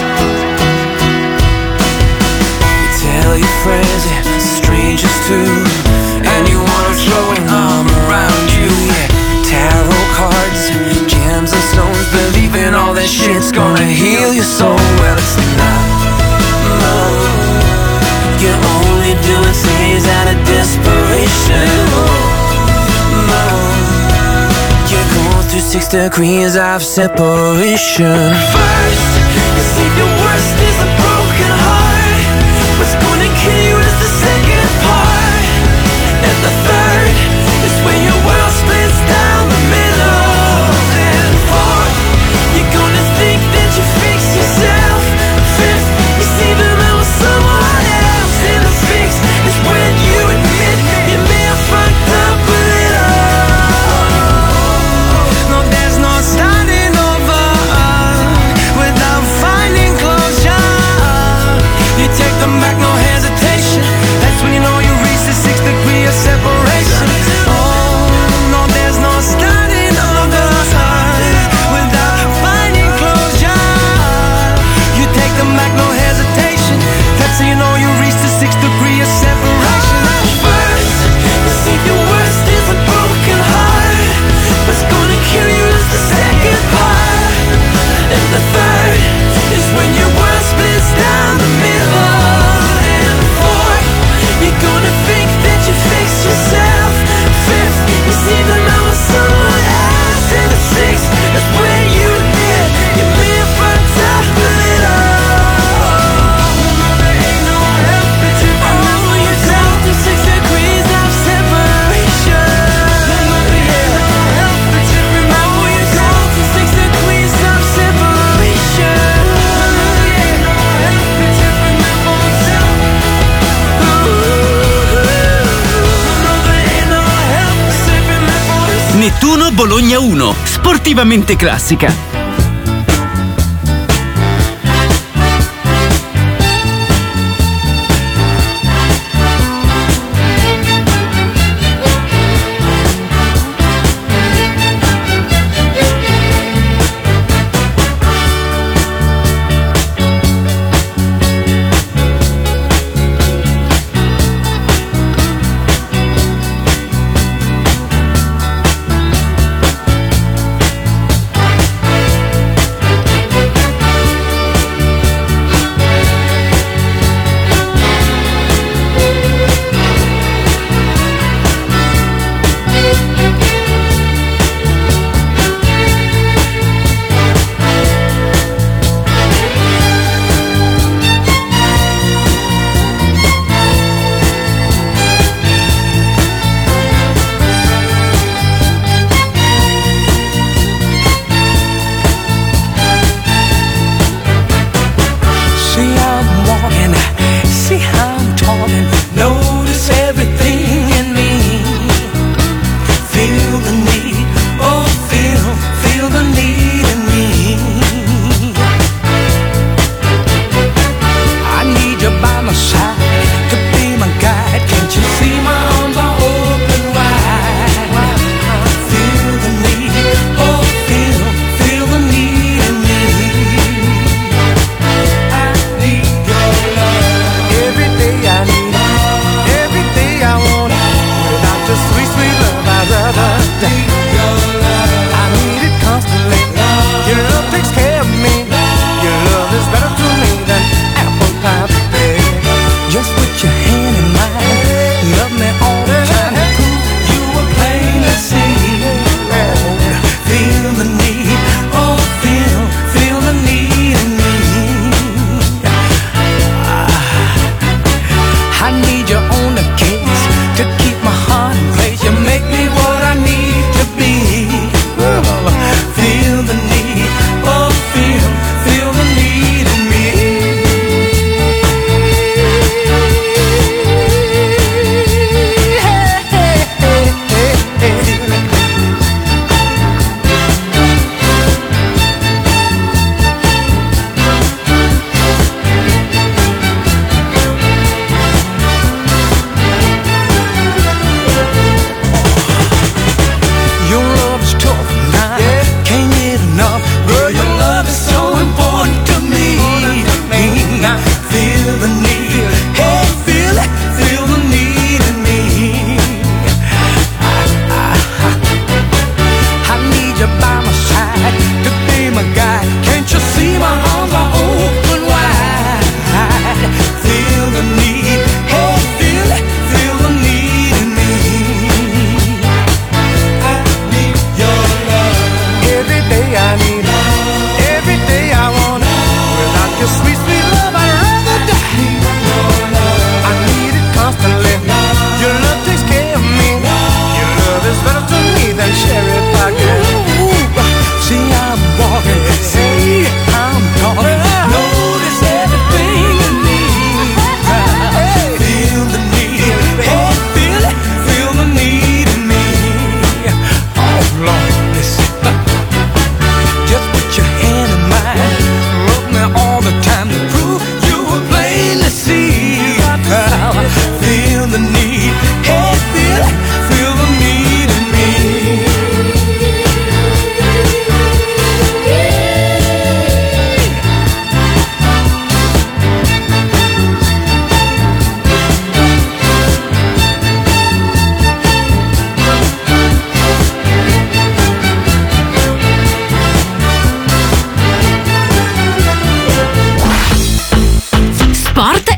Tell your friends and strangers too, and you wanna throw an arm around you. Yeah, tarot cards, gems and stones, believing all that shit's gonna heal your soul. Well, it's not. No, you're only doing things out of desperation. No, you're going through 6 degrees of separation. First, you think the worst is a broken heart. What's gonna kill you is the second part. And the third is when your world splits down the middle. And fourth, you're gonna think that you fixed yourself. Fifth, you see them out with someone else. And the sixth is when you admit you may have fucked up a little. No, there's no starting over without finding closure. You take them back, no hesitation. That's when you know you reach the 6th degree of separation. Oh, no, there's no starting over without finding closure. You take them back, no hesitation. That's when you know you reach the 6th degree of separation. First, you think the worst is a broken heart. What's gonna kill you is the second part. And the third is when your world splits down the middle. And fourth, you're gonna think that you fixed yourself. Fifth, you see them out with someone else. And the sixth is when you admit you may have fucked up a little. No, there ain't no help, it's if you remember yourself. To 6 degrees of separation. No, there ain't no help, it's if you remember yourself. To 6 degrees of separation. No, there ain't no help, it's if you remember yourself. No, there ain't no help, it's if you remember yourself. Nettuno Bologna 1. Sportivamente classica.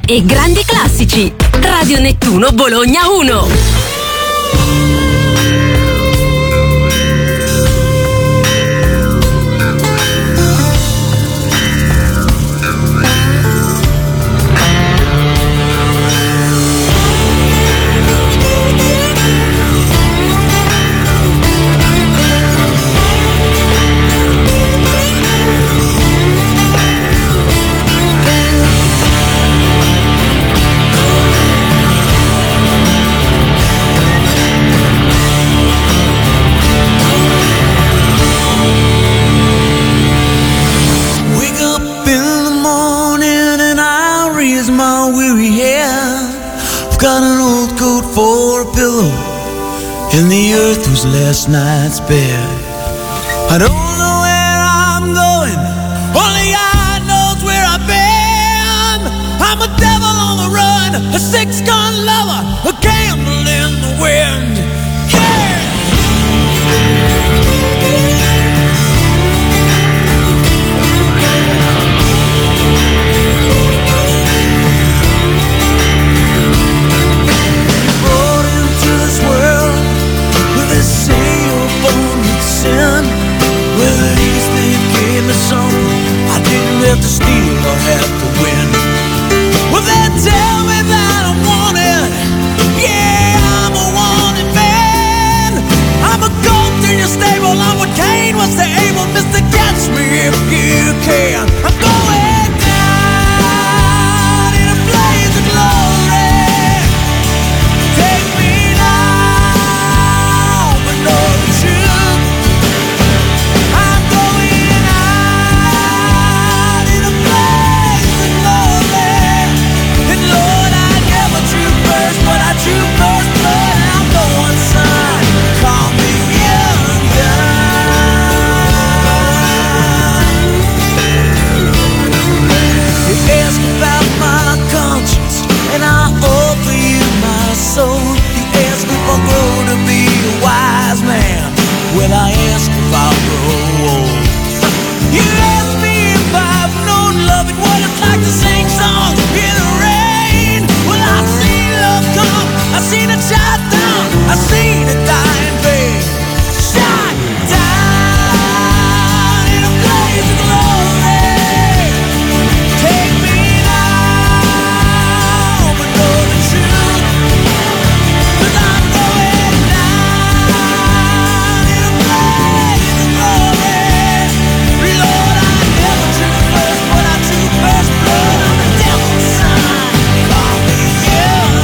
e grandi classici. Radio Nettuno Bologna 1. Got an old coat for a pillow, and the earth was last night's bed. I don't know where I'm going, only God knows where I've been. I'm a devil on the run, a six-gun lover, a candle in the wind. Well, at least they gave me something. I didn't have to steal or have to win. Well, they tell me that I'm wanted. Yeah, I'm a wanted man. I'm a goat in your stable. I'm what Cain was to Abel. Mister, catch me if you can. I'm going down in a blaze of glory. Take me now, but know the truth. True first blood, I'm going son. Call me young gun. You ask about my conscience, and I offer you my soul. You ask if I'll grow to be a wise man. Well, I ask if I'll grow old. You ask me if I've known love and what it's like to sing songs in the rain. Well, I've seen love come, I've seen it shut down, I've seen it die in vain. Shut down in a blaze of glory. Take me now, but know the truth. 'Cause I'm going down in a blaze of glory. Lord, I never took first, but I took first blood. I'm the devil's son. Call me young.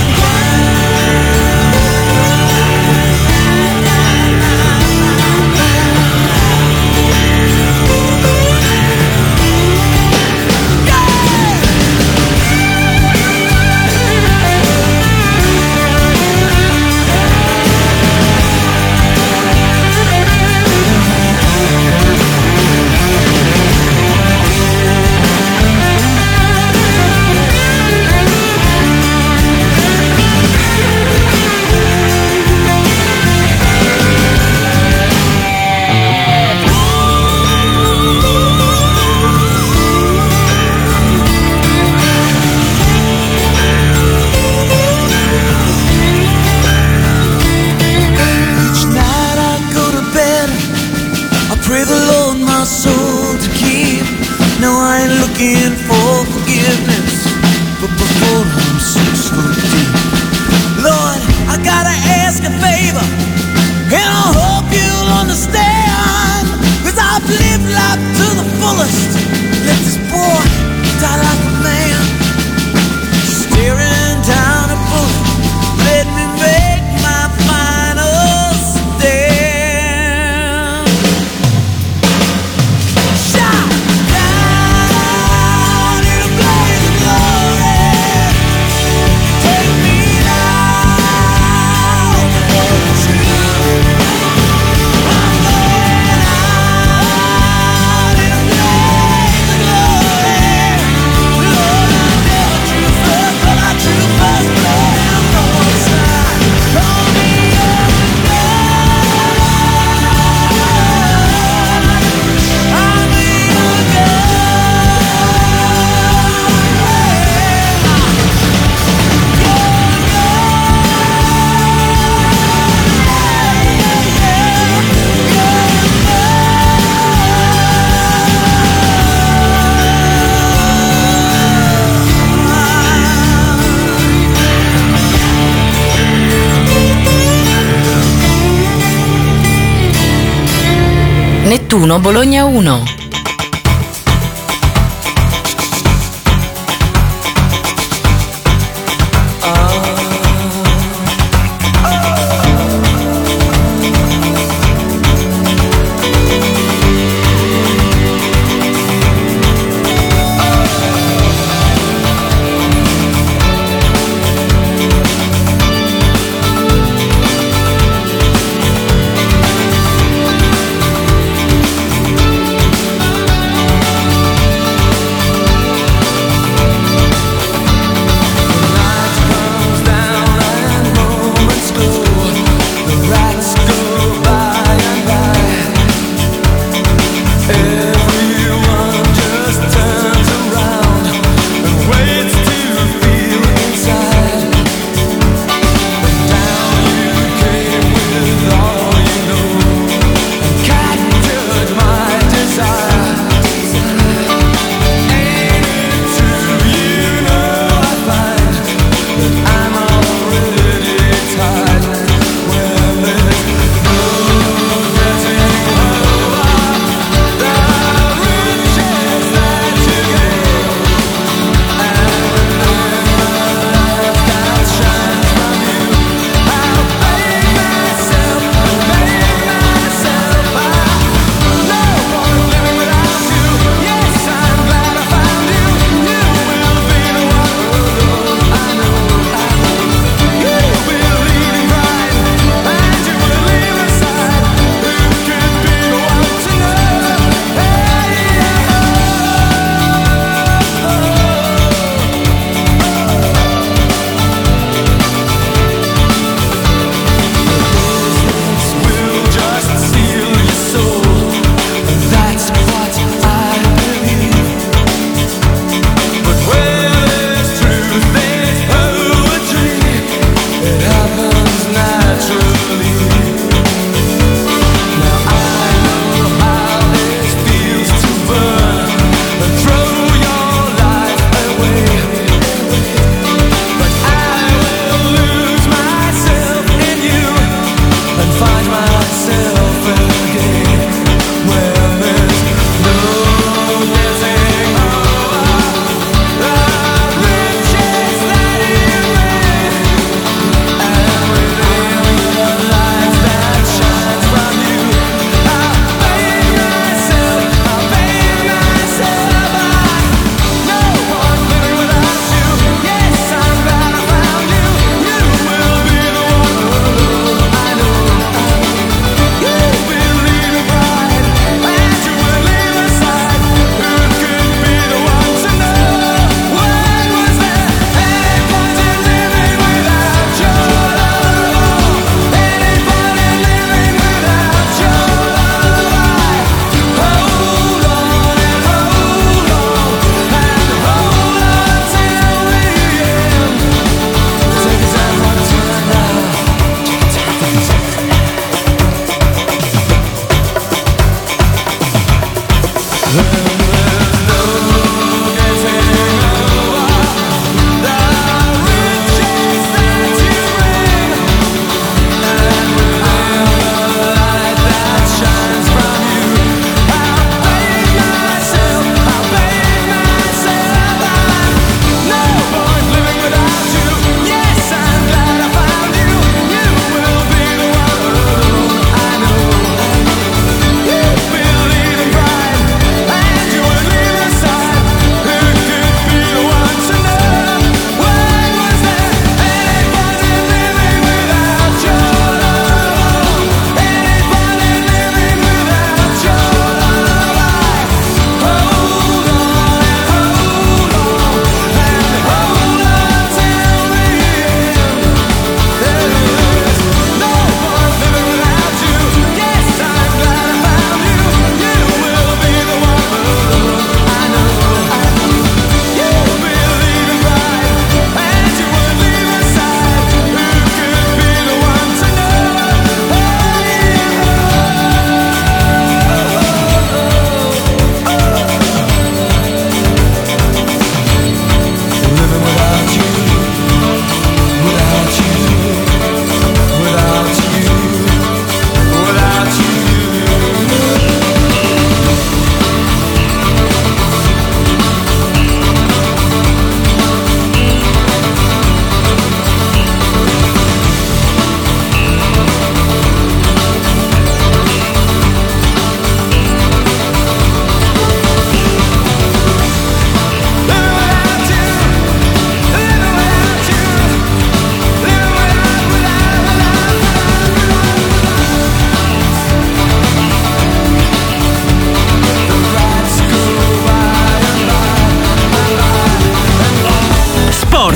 Pray the Lord my soul to keep. No, I ain't looking for forgiveness, but before I'm 6 foot deep. Lord, I gotta ask a favor, and I hope you'll understand. 'Cause I've lived life to the fullest. Let this boy die like a man. Staring down a bullet, let me make my final stand. Take me now, Nettuno Bologna 1.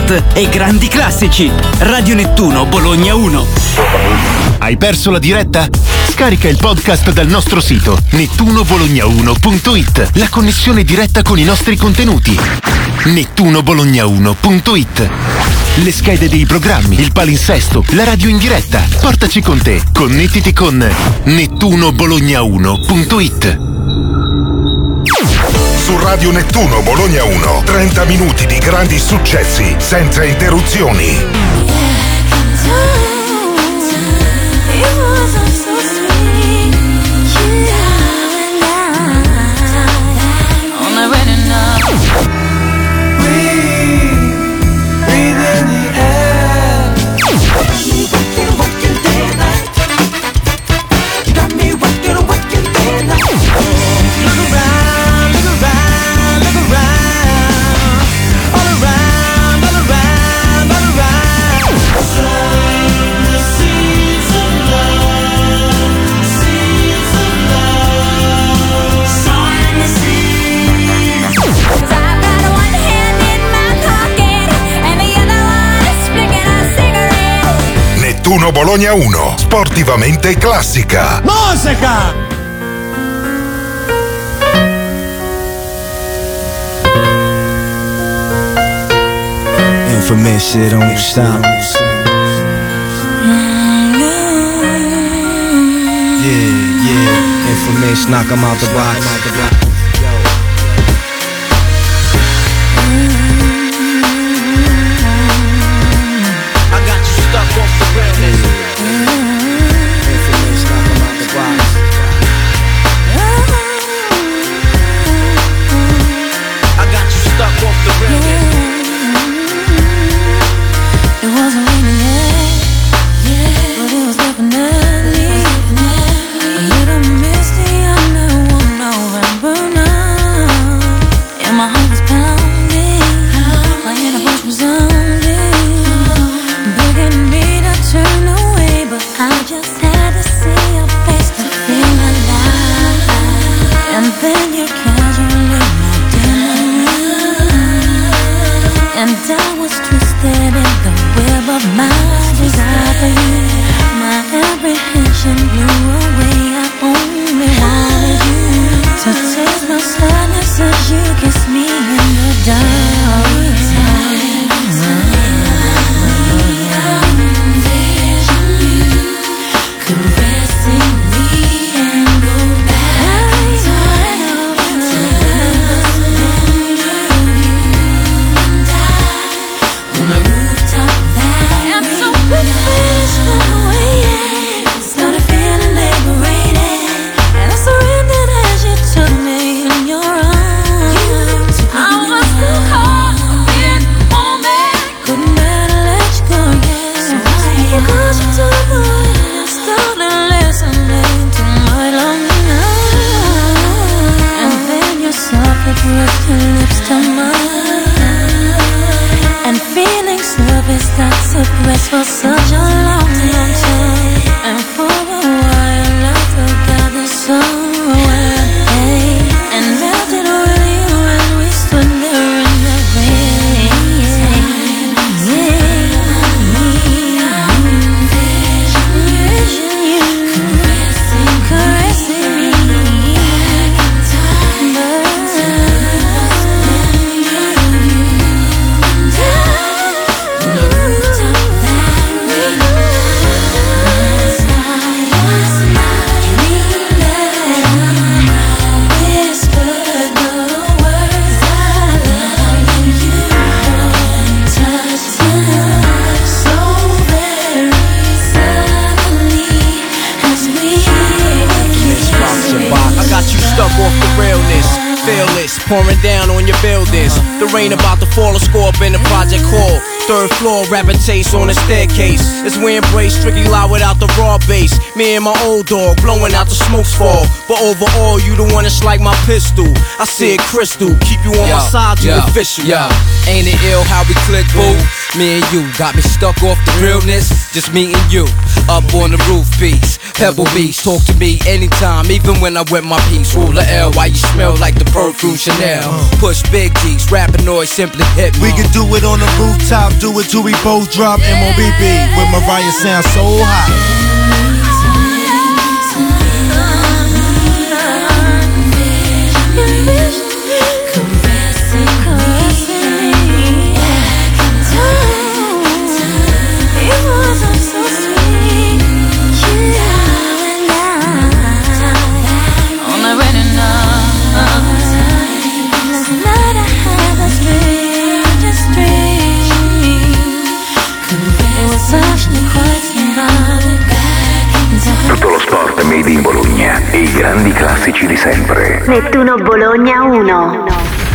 hit e grandi classici. Radio Nettuno Bologna 1. Hai perso la diretta? Scarica il podcast dal nostro sito nettunobologna1.it. La connessione diretta con i nostri contenuti. nettunobologna1.it. Le schede dei programmi, il palinsesto, la radio in diretta. Portaci con te. Connettiti con nettunobologna1.it. Su Radio Nettuno Bologna 1, 30 minuti di grandi successi senza interruzioni. Nettuno Bologna 1, sportivamente classica. Musica! Infamous shit don't stop. Yeah, infamous, knock 'em out the box. Pouring down on your buildings. The rain about to fall, a score up in the project hall. Third floor, rapping taste on the staircase. It's we embrace strictly loud without the raw bass. Me and my old dog blowing out the smokes fall. But overall, you the one that's like my pistol. I see it crystal, keep you on my side, you official. Ain't it ill how we click, boo? Me and you got me stuck off the realness. Just me and you, up on the roof beats. Pebble Beach, talk to me anytime, even when I wet my piece. Rule the L, why you smell like the perfume Chanel? Push big G's, rapping noise simply hit me. We can do it on the rooftop, do it till we both drop MOBB. With Mariah sound so hot. Tutto lo sport made in Bologna e i grandi classici di sempre. Nettuno Bologna 1.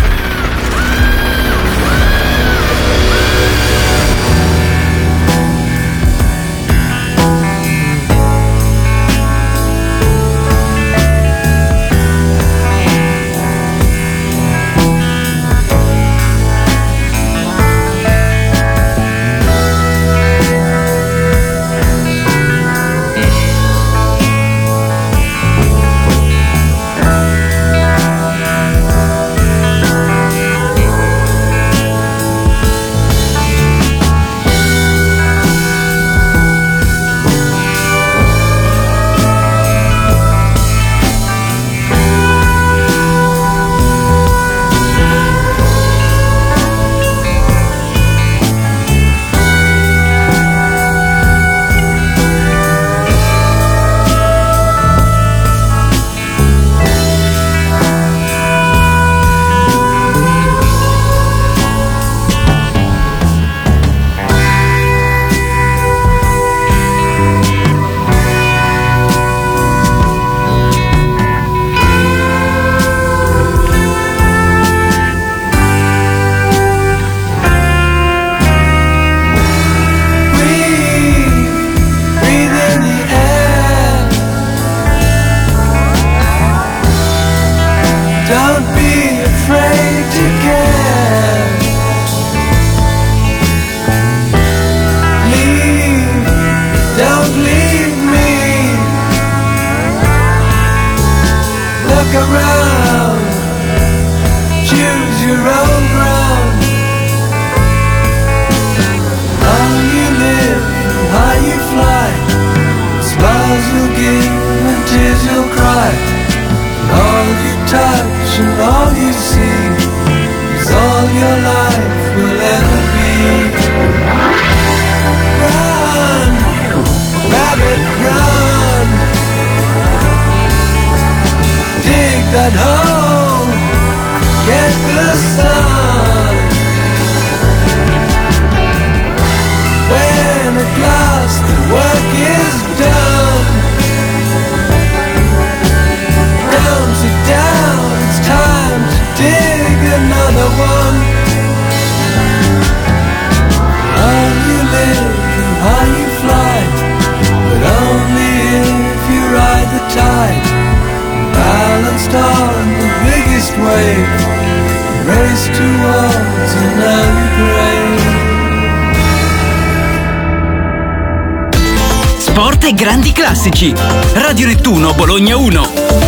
Sport e grandi classici. Radio Nettuno Bologna 1.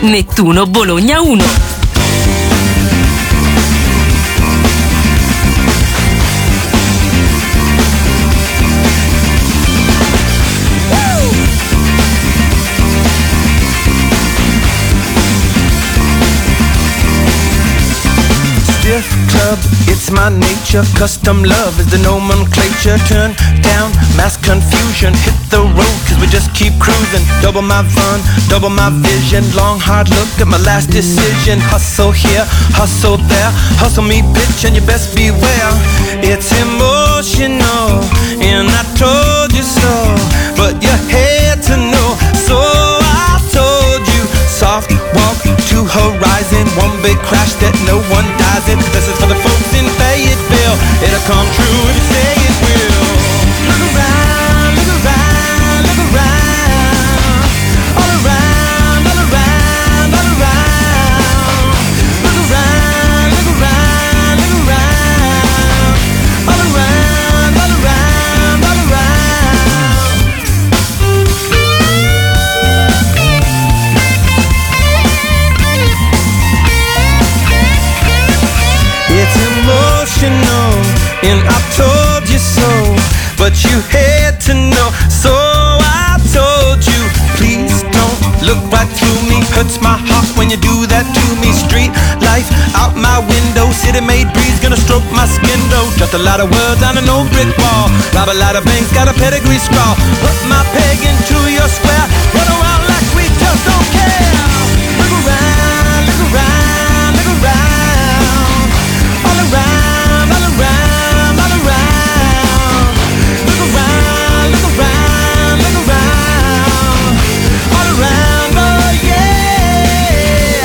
Nettuno Bologna 1. Club, it's my nature. Custom love is the nomenclature. Turn down mass confusion. Hit the road, cause we just keep cruising. Double my fun, double my vision. Long hard look at my last decision. Hustle here, hustle there. Hustle me, bitch, and you best beware. It's emotional, and I told you so, but you had to know, so I told you. Soft walk to horizon, one big crash that no one dies in. This is for the folks in Fayetteville. It'll come true if you say it will. Look around, look around, look around. All around, all around, all around. Look around, look around, look around. All around, all around, all around. It's emotional, and I told you so, but you had to know, so I told you. Please don't look right through me, hurts my heart when you do that to me. Street life out my window, city made breeze gonna stroke my skin though. Just a lot of words on an old brick wall, rob a lot of banks, got a pedigree scrawl. Put my peg into your square, run around like we just don't care. Look around, look around, look around. All around, all around, all around. Look around, look around, look around. All around, oh yeah.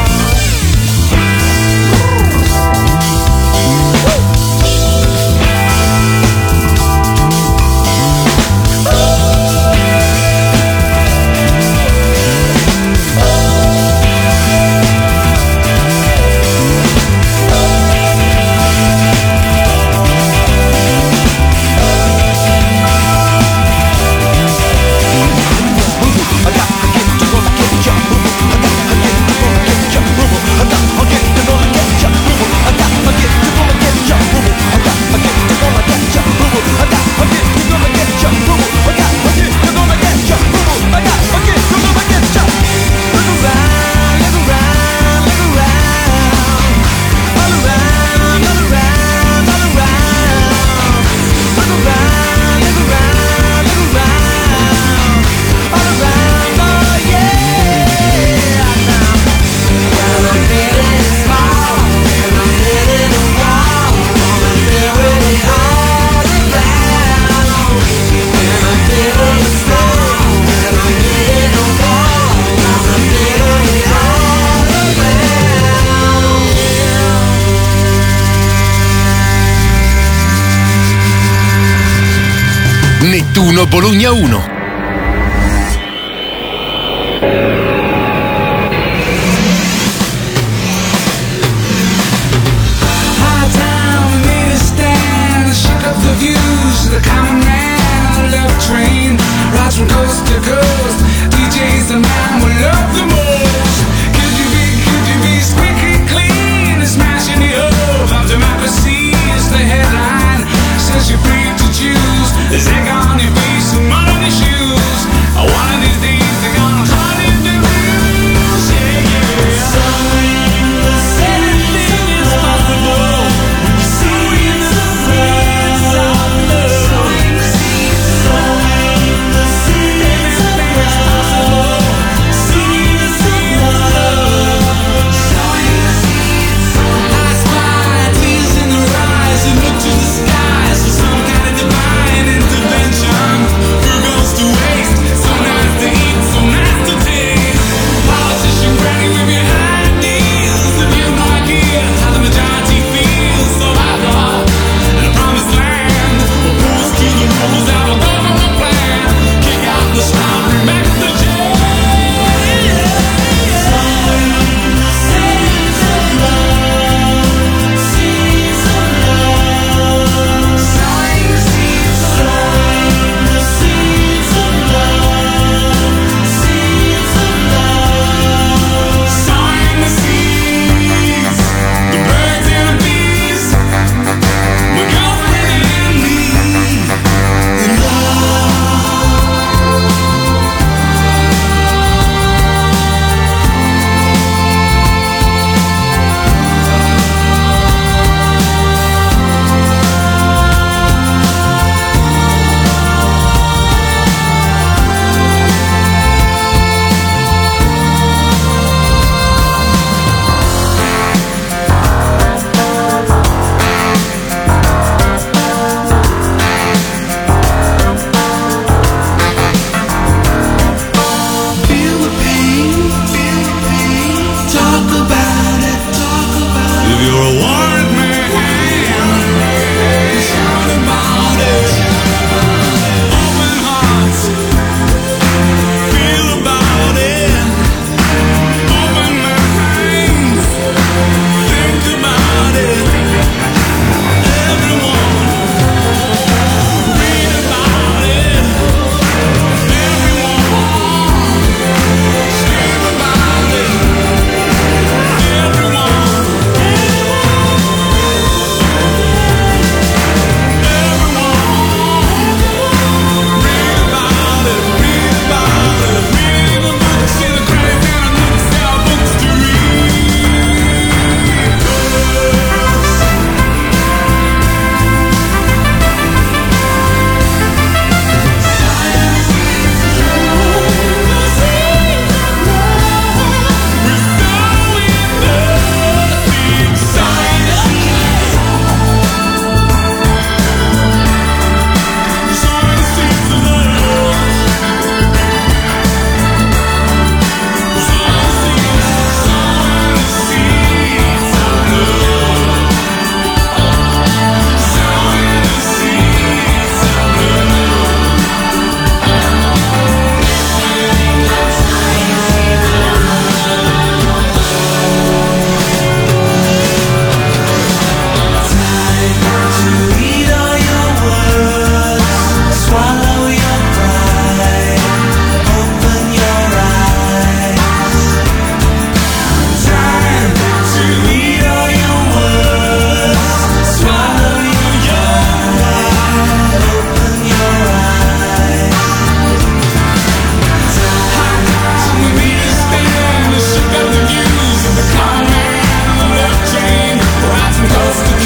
Nettuno Bologna 1. The common man on the left train rides from coast to coast. DJ's the man we love the most. Could you be squeaky clean and smashing the hope of democracy is the headline. Says you're free to choose. There's egg on your face and mud on your shoes.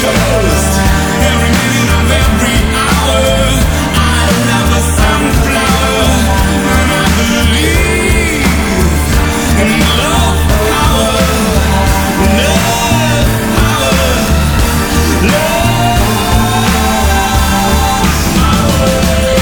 coast. Every minute of every hour, I love a sunflower, and I believe in love power, love power, love power.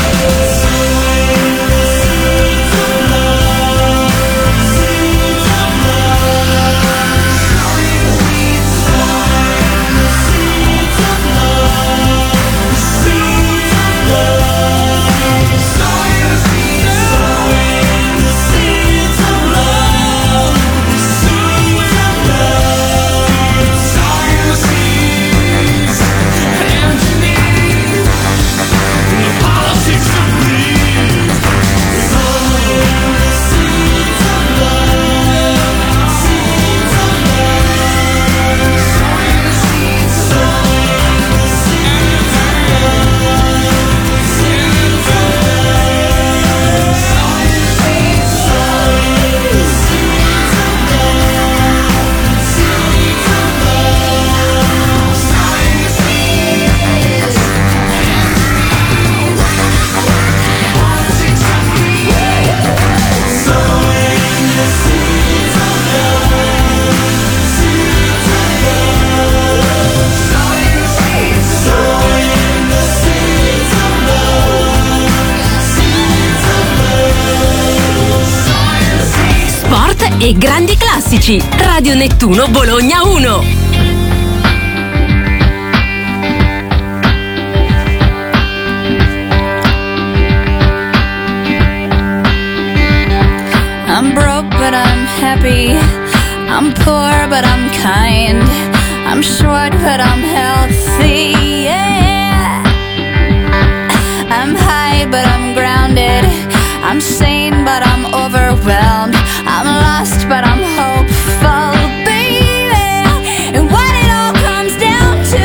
E grandi classici. Radio Nettuno Bologna 1. I'm broke but I'm happy, I'm poor but I'm kind, I'm short but I'm healthy, yeah. I'm high but I'm grounded, I'm sane but I'm overwhelmed, I'm lost but I'm hopeful, baby. And what it all comes down to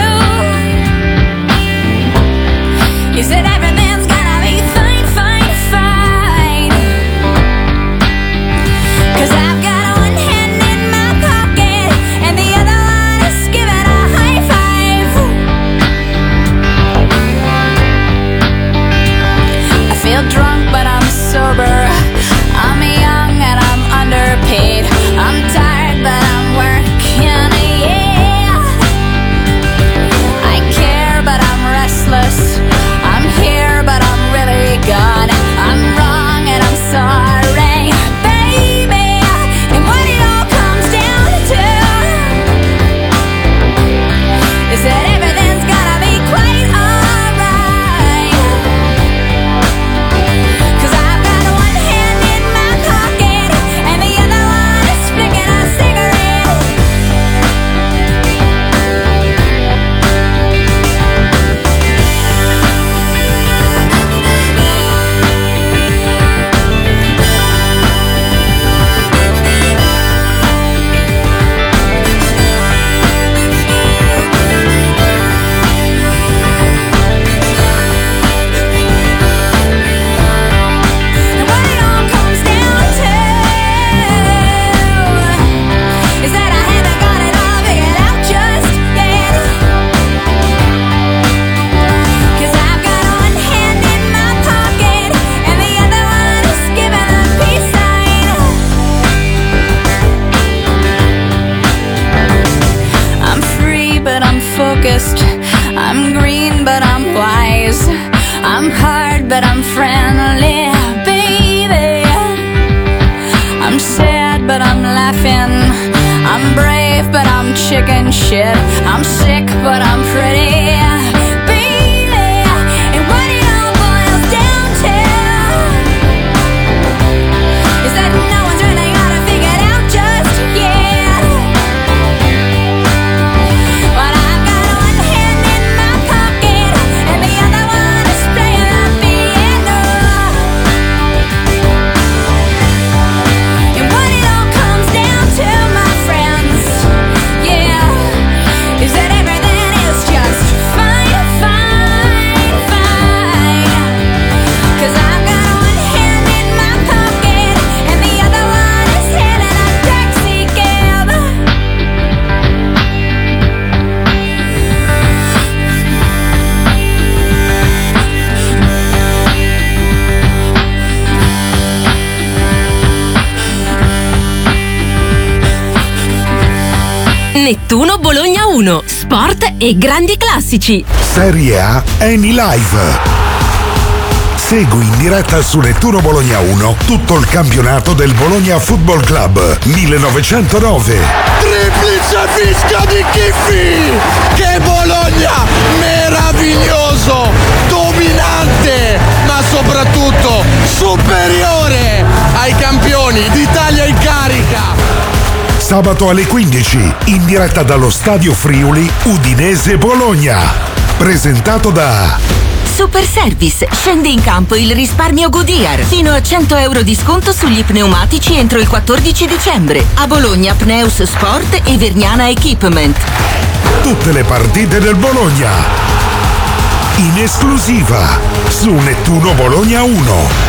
is that everything's gonna be fine, fine, fine. 'Cause I've got one hand in my pocket and the other one is giving a high five. I feel drunk but I'm sober, I'm young and I'm underpaid, I'm tired but I'm working, yeah. I care but I'm restless, I'm here but I'm really gone, I'm wrong and I'm sorry, baby. And what it all comes down to is that everything's gonna be quite alright. 'Cause I've got one hand in my pocket and the other one is flicking a cigarette. And what it all comes down to is that I haven't got it all figured out just yet. 'Cause I've got one hand in my pocket and the other one is giving a peace sign. I'm free but I'm focused, I'm green but I'm wise, I'm hard but I'm friendly, baby. I'm sad but I'm laughing, I'm brave but I'm chicken shit, I'm sick but I'm pretty, baby. And what it all boils down to is that no one's really got it figured out just yet. But I've got one hand in my pocket and the other one is playing the piano. And what it all comes down to, my friends, yeah, is that everything is just fine. Nettuno Bologna 1. Sport e grandi classici. Serie A Eni Live. Segui in diretta su Nettuno Bologna 1 tutto il campionato del Bologna Football Club 1909. Triplice fischio di Chiffi! Che Bologna meraviglioso, dominante, ma soprattutto superiore ai campioni d'Italia in carica. Sabato alle 15, in diretta dallo Stadio Friuli, Udinese Bologna. Presentato da Super Service. Scende in campo il risparmio Goodyear. Fino a 100 euro di sconto sugli pneumatici entro il 14 dicembre. A Bologna Pneus Sport e Vergnana Equipment. tutte le partite del Bologna. In esclusiva su Nettuno Bologna 1.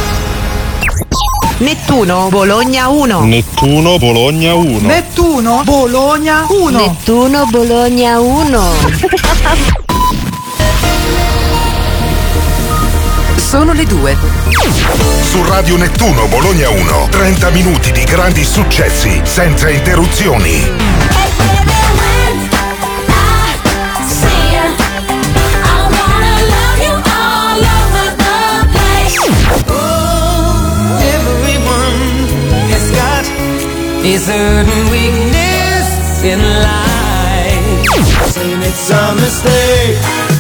Nettuno Bologna 1. Nettuno Bologna 1. Nettuno Bologna 1. Nettuno Bologna 1. Sono le 2. Su Radio Nettuno Bologna 1, 30 minuti di grandi successi senza interruzioni. A certain weakness in life, and it's a mistake.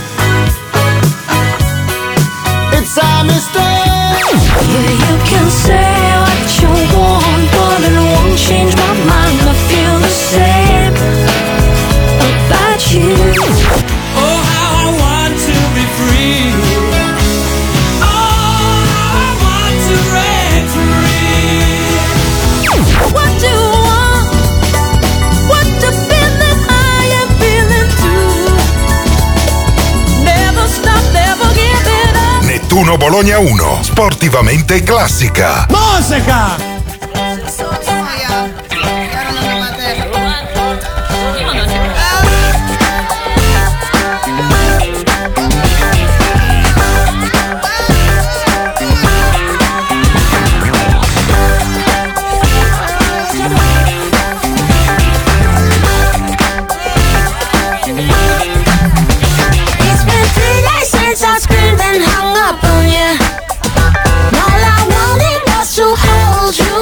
It's a mistake. Yeah, you can say what you want, but it won't change my mind. I feel the same about you. Oh, how I want to be free. Oh, I want to break free. What do you want? What the feeling I am feeling too? Never stop, never give it up. Nettuno Bologna 1, sportivamente classica. Musica! It's been 3 days since I screamed and hung up on you. All I wanted was to hold you.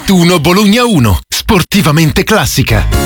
Nettuno Bologna 1, sportivamente classica.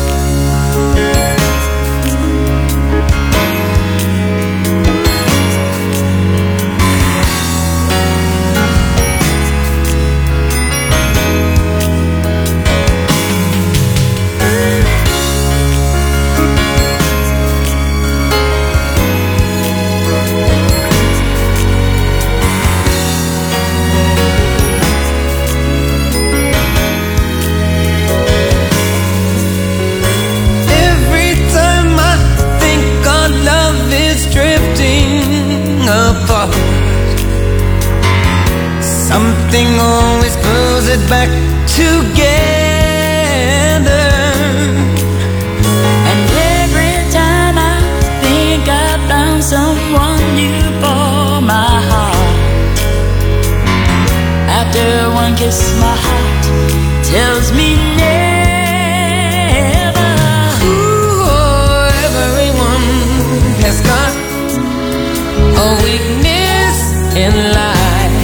Something always pulls it back together. And every time I think I found someone new for my heart, after one kiss my heart tells me never. Ooh, everyone has got a weakness in life.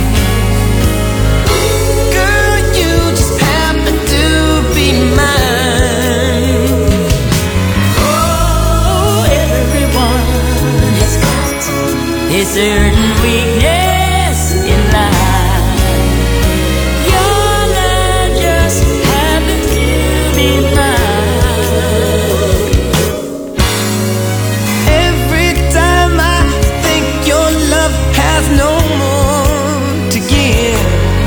A certain weakness in life. Your love just happens to be mine. Every time I think your love has no more to give,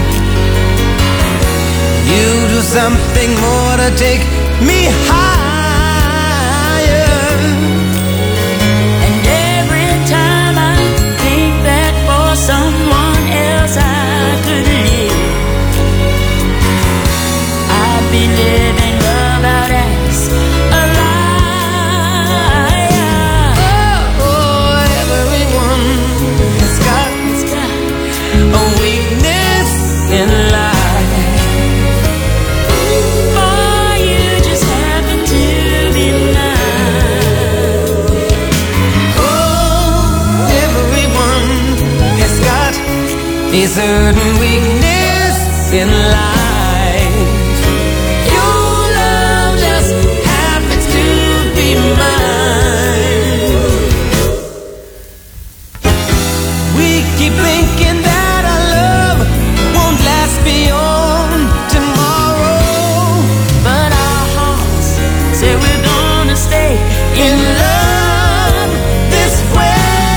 you do something more to take me high. Someone else I could live. I'd be living love out as a lie. Oh, everyone has got a weakness in life. Oh, you just happen to be mine. Oh, everyone a certain weakness in life. Your love just happens to be mine. We keep thinking that our love won't last beyond tomorrow, but our hearts say we're gonna stay in love this way.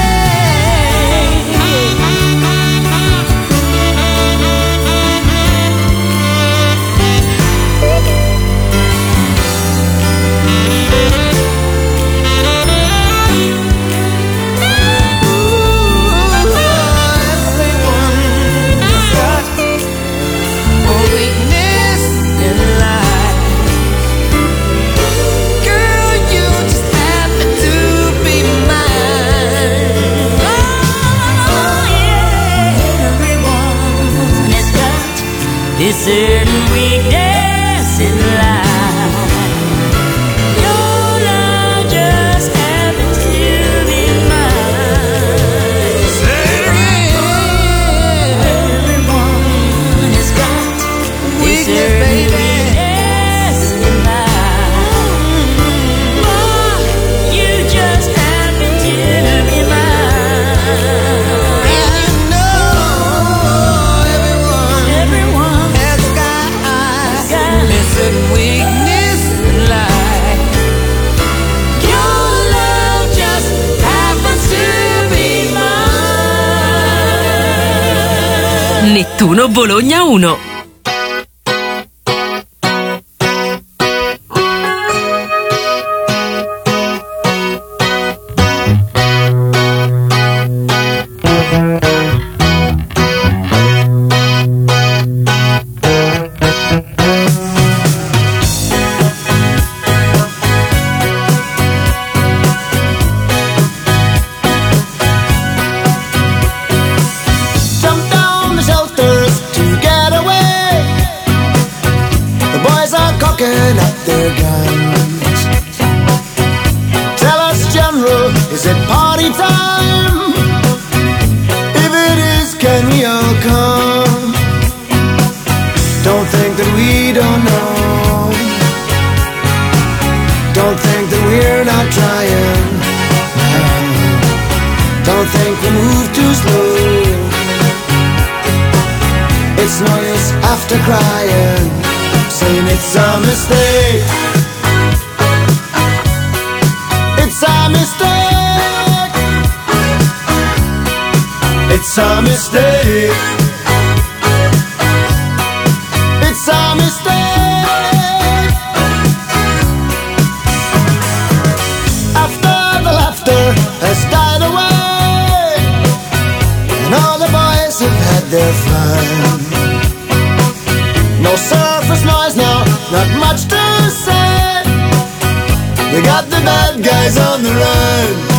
A certain weakness in life. Your love just happens to be mine. Everyone has got a certain weakness in life. Boy, you just happen to be mine. Weakness in life. Your love just happens to be mine. Nettuno Bologna 1. Jumped on the shoulders to get away. Don't think that we're not trying. Don't think we move too slow. It's no use after crying, saying it's a mistake. It's a mistake. It's a mistake. It's a mistake. After the laughter has died away and all the boys have had their fun, no surface noise now, not much to say. We got the bad guys on the run.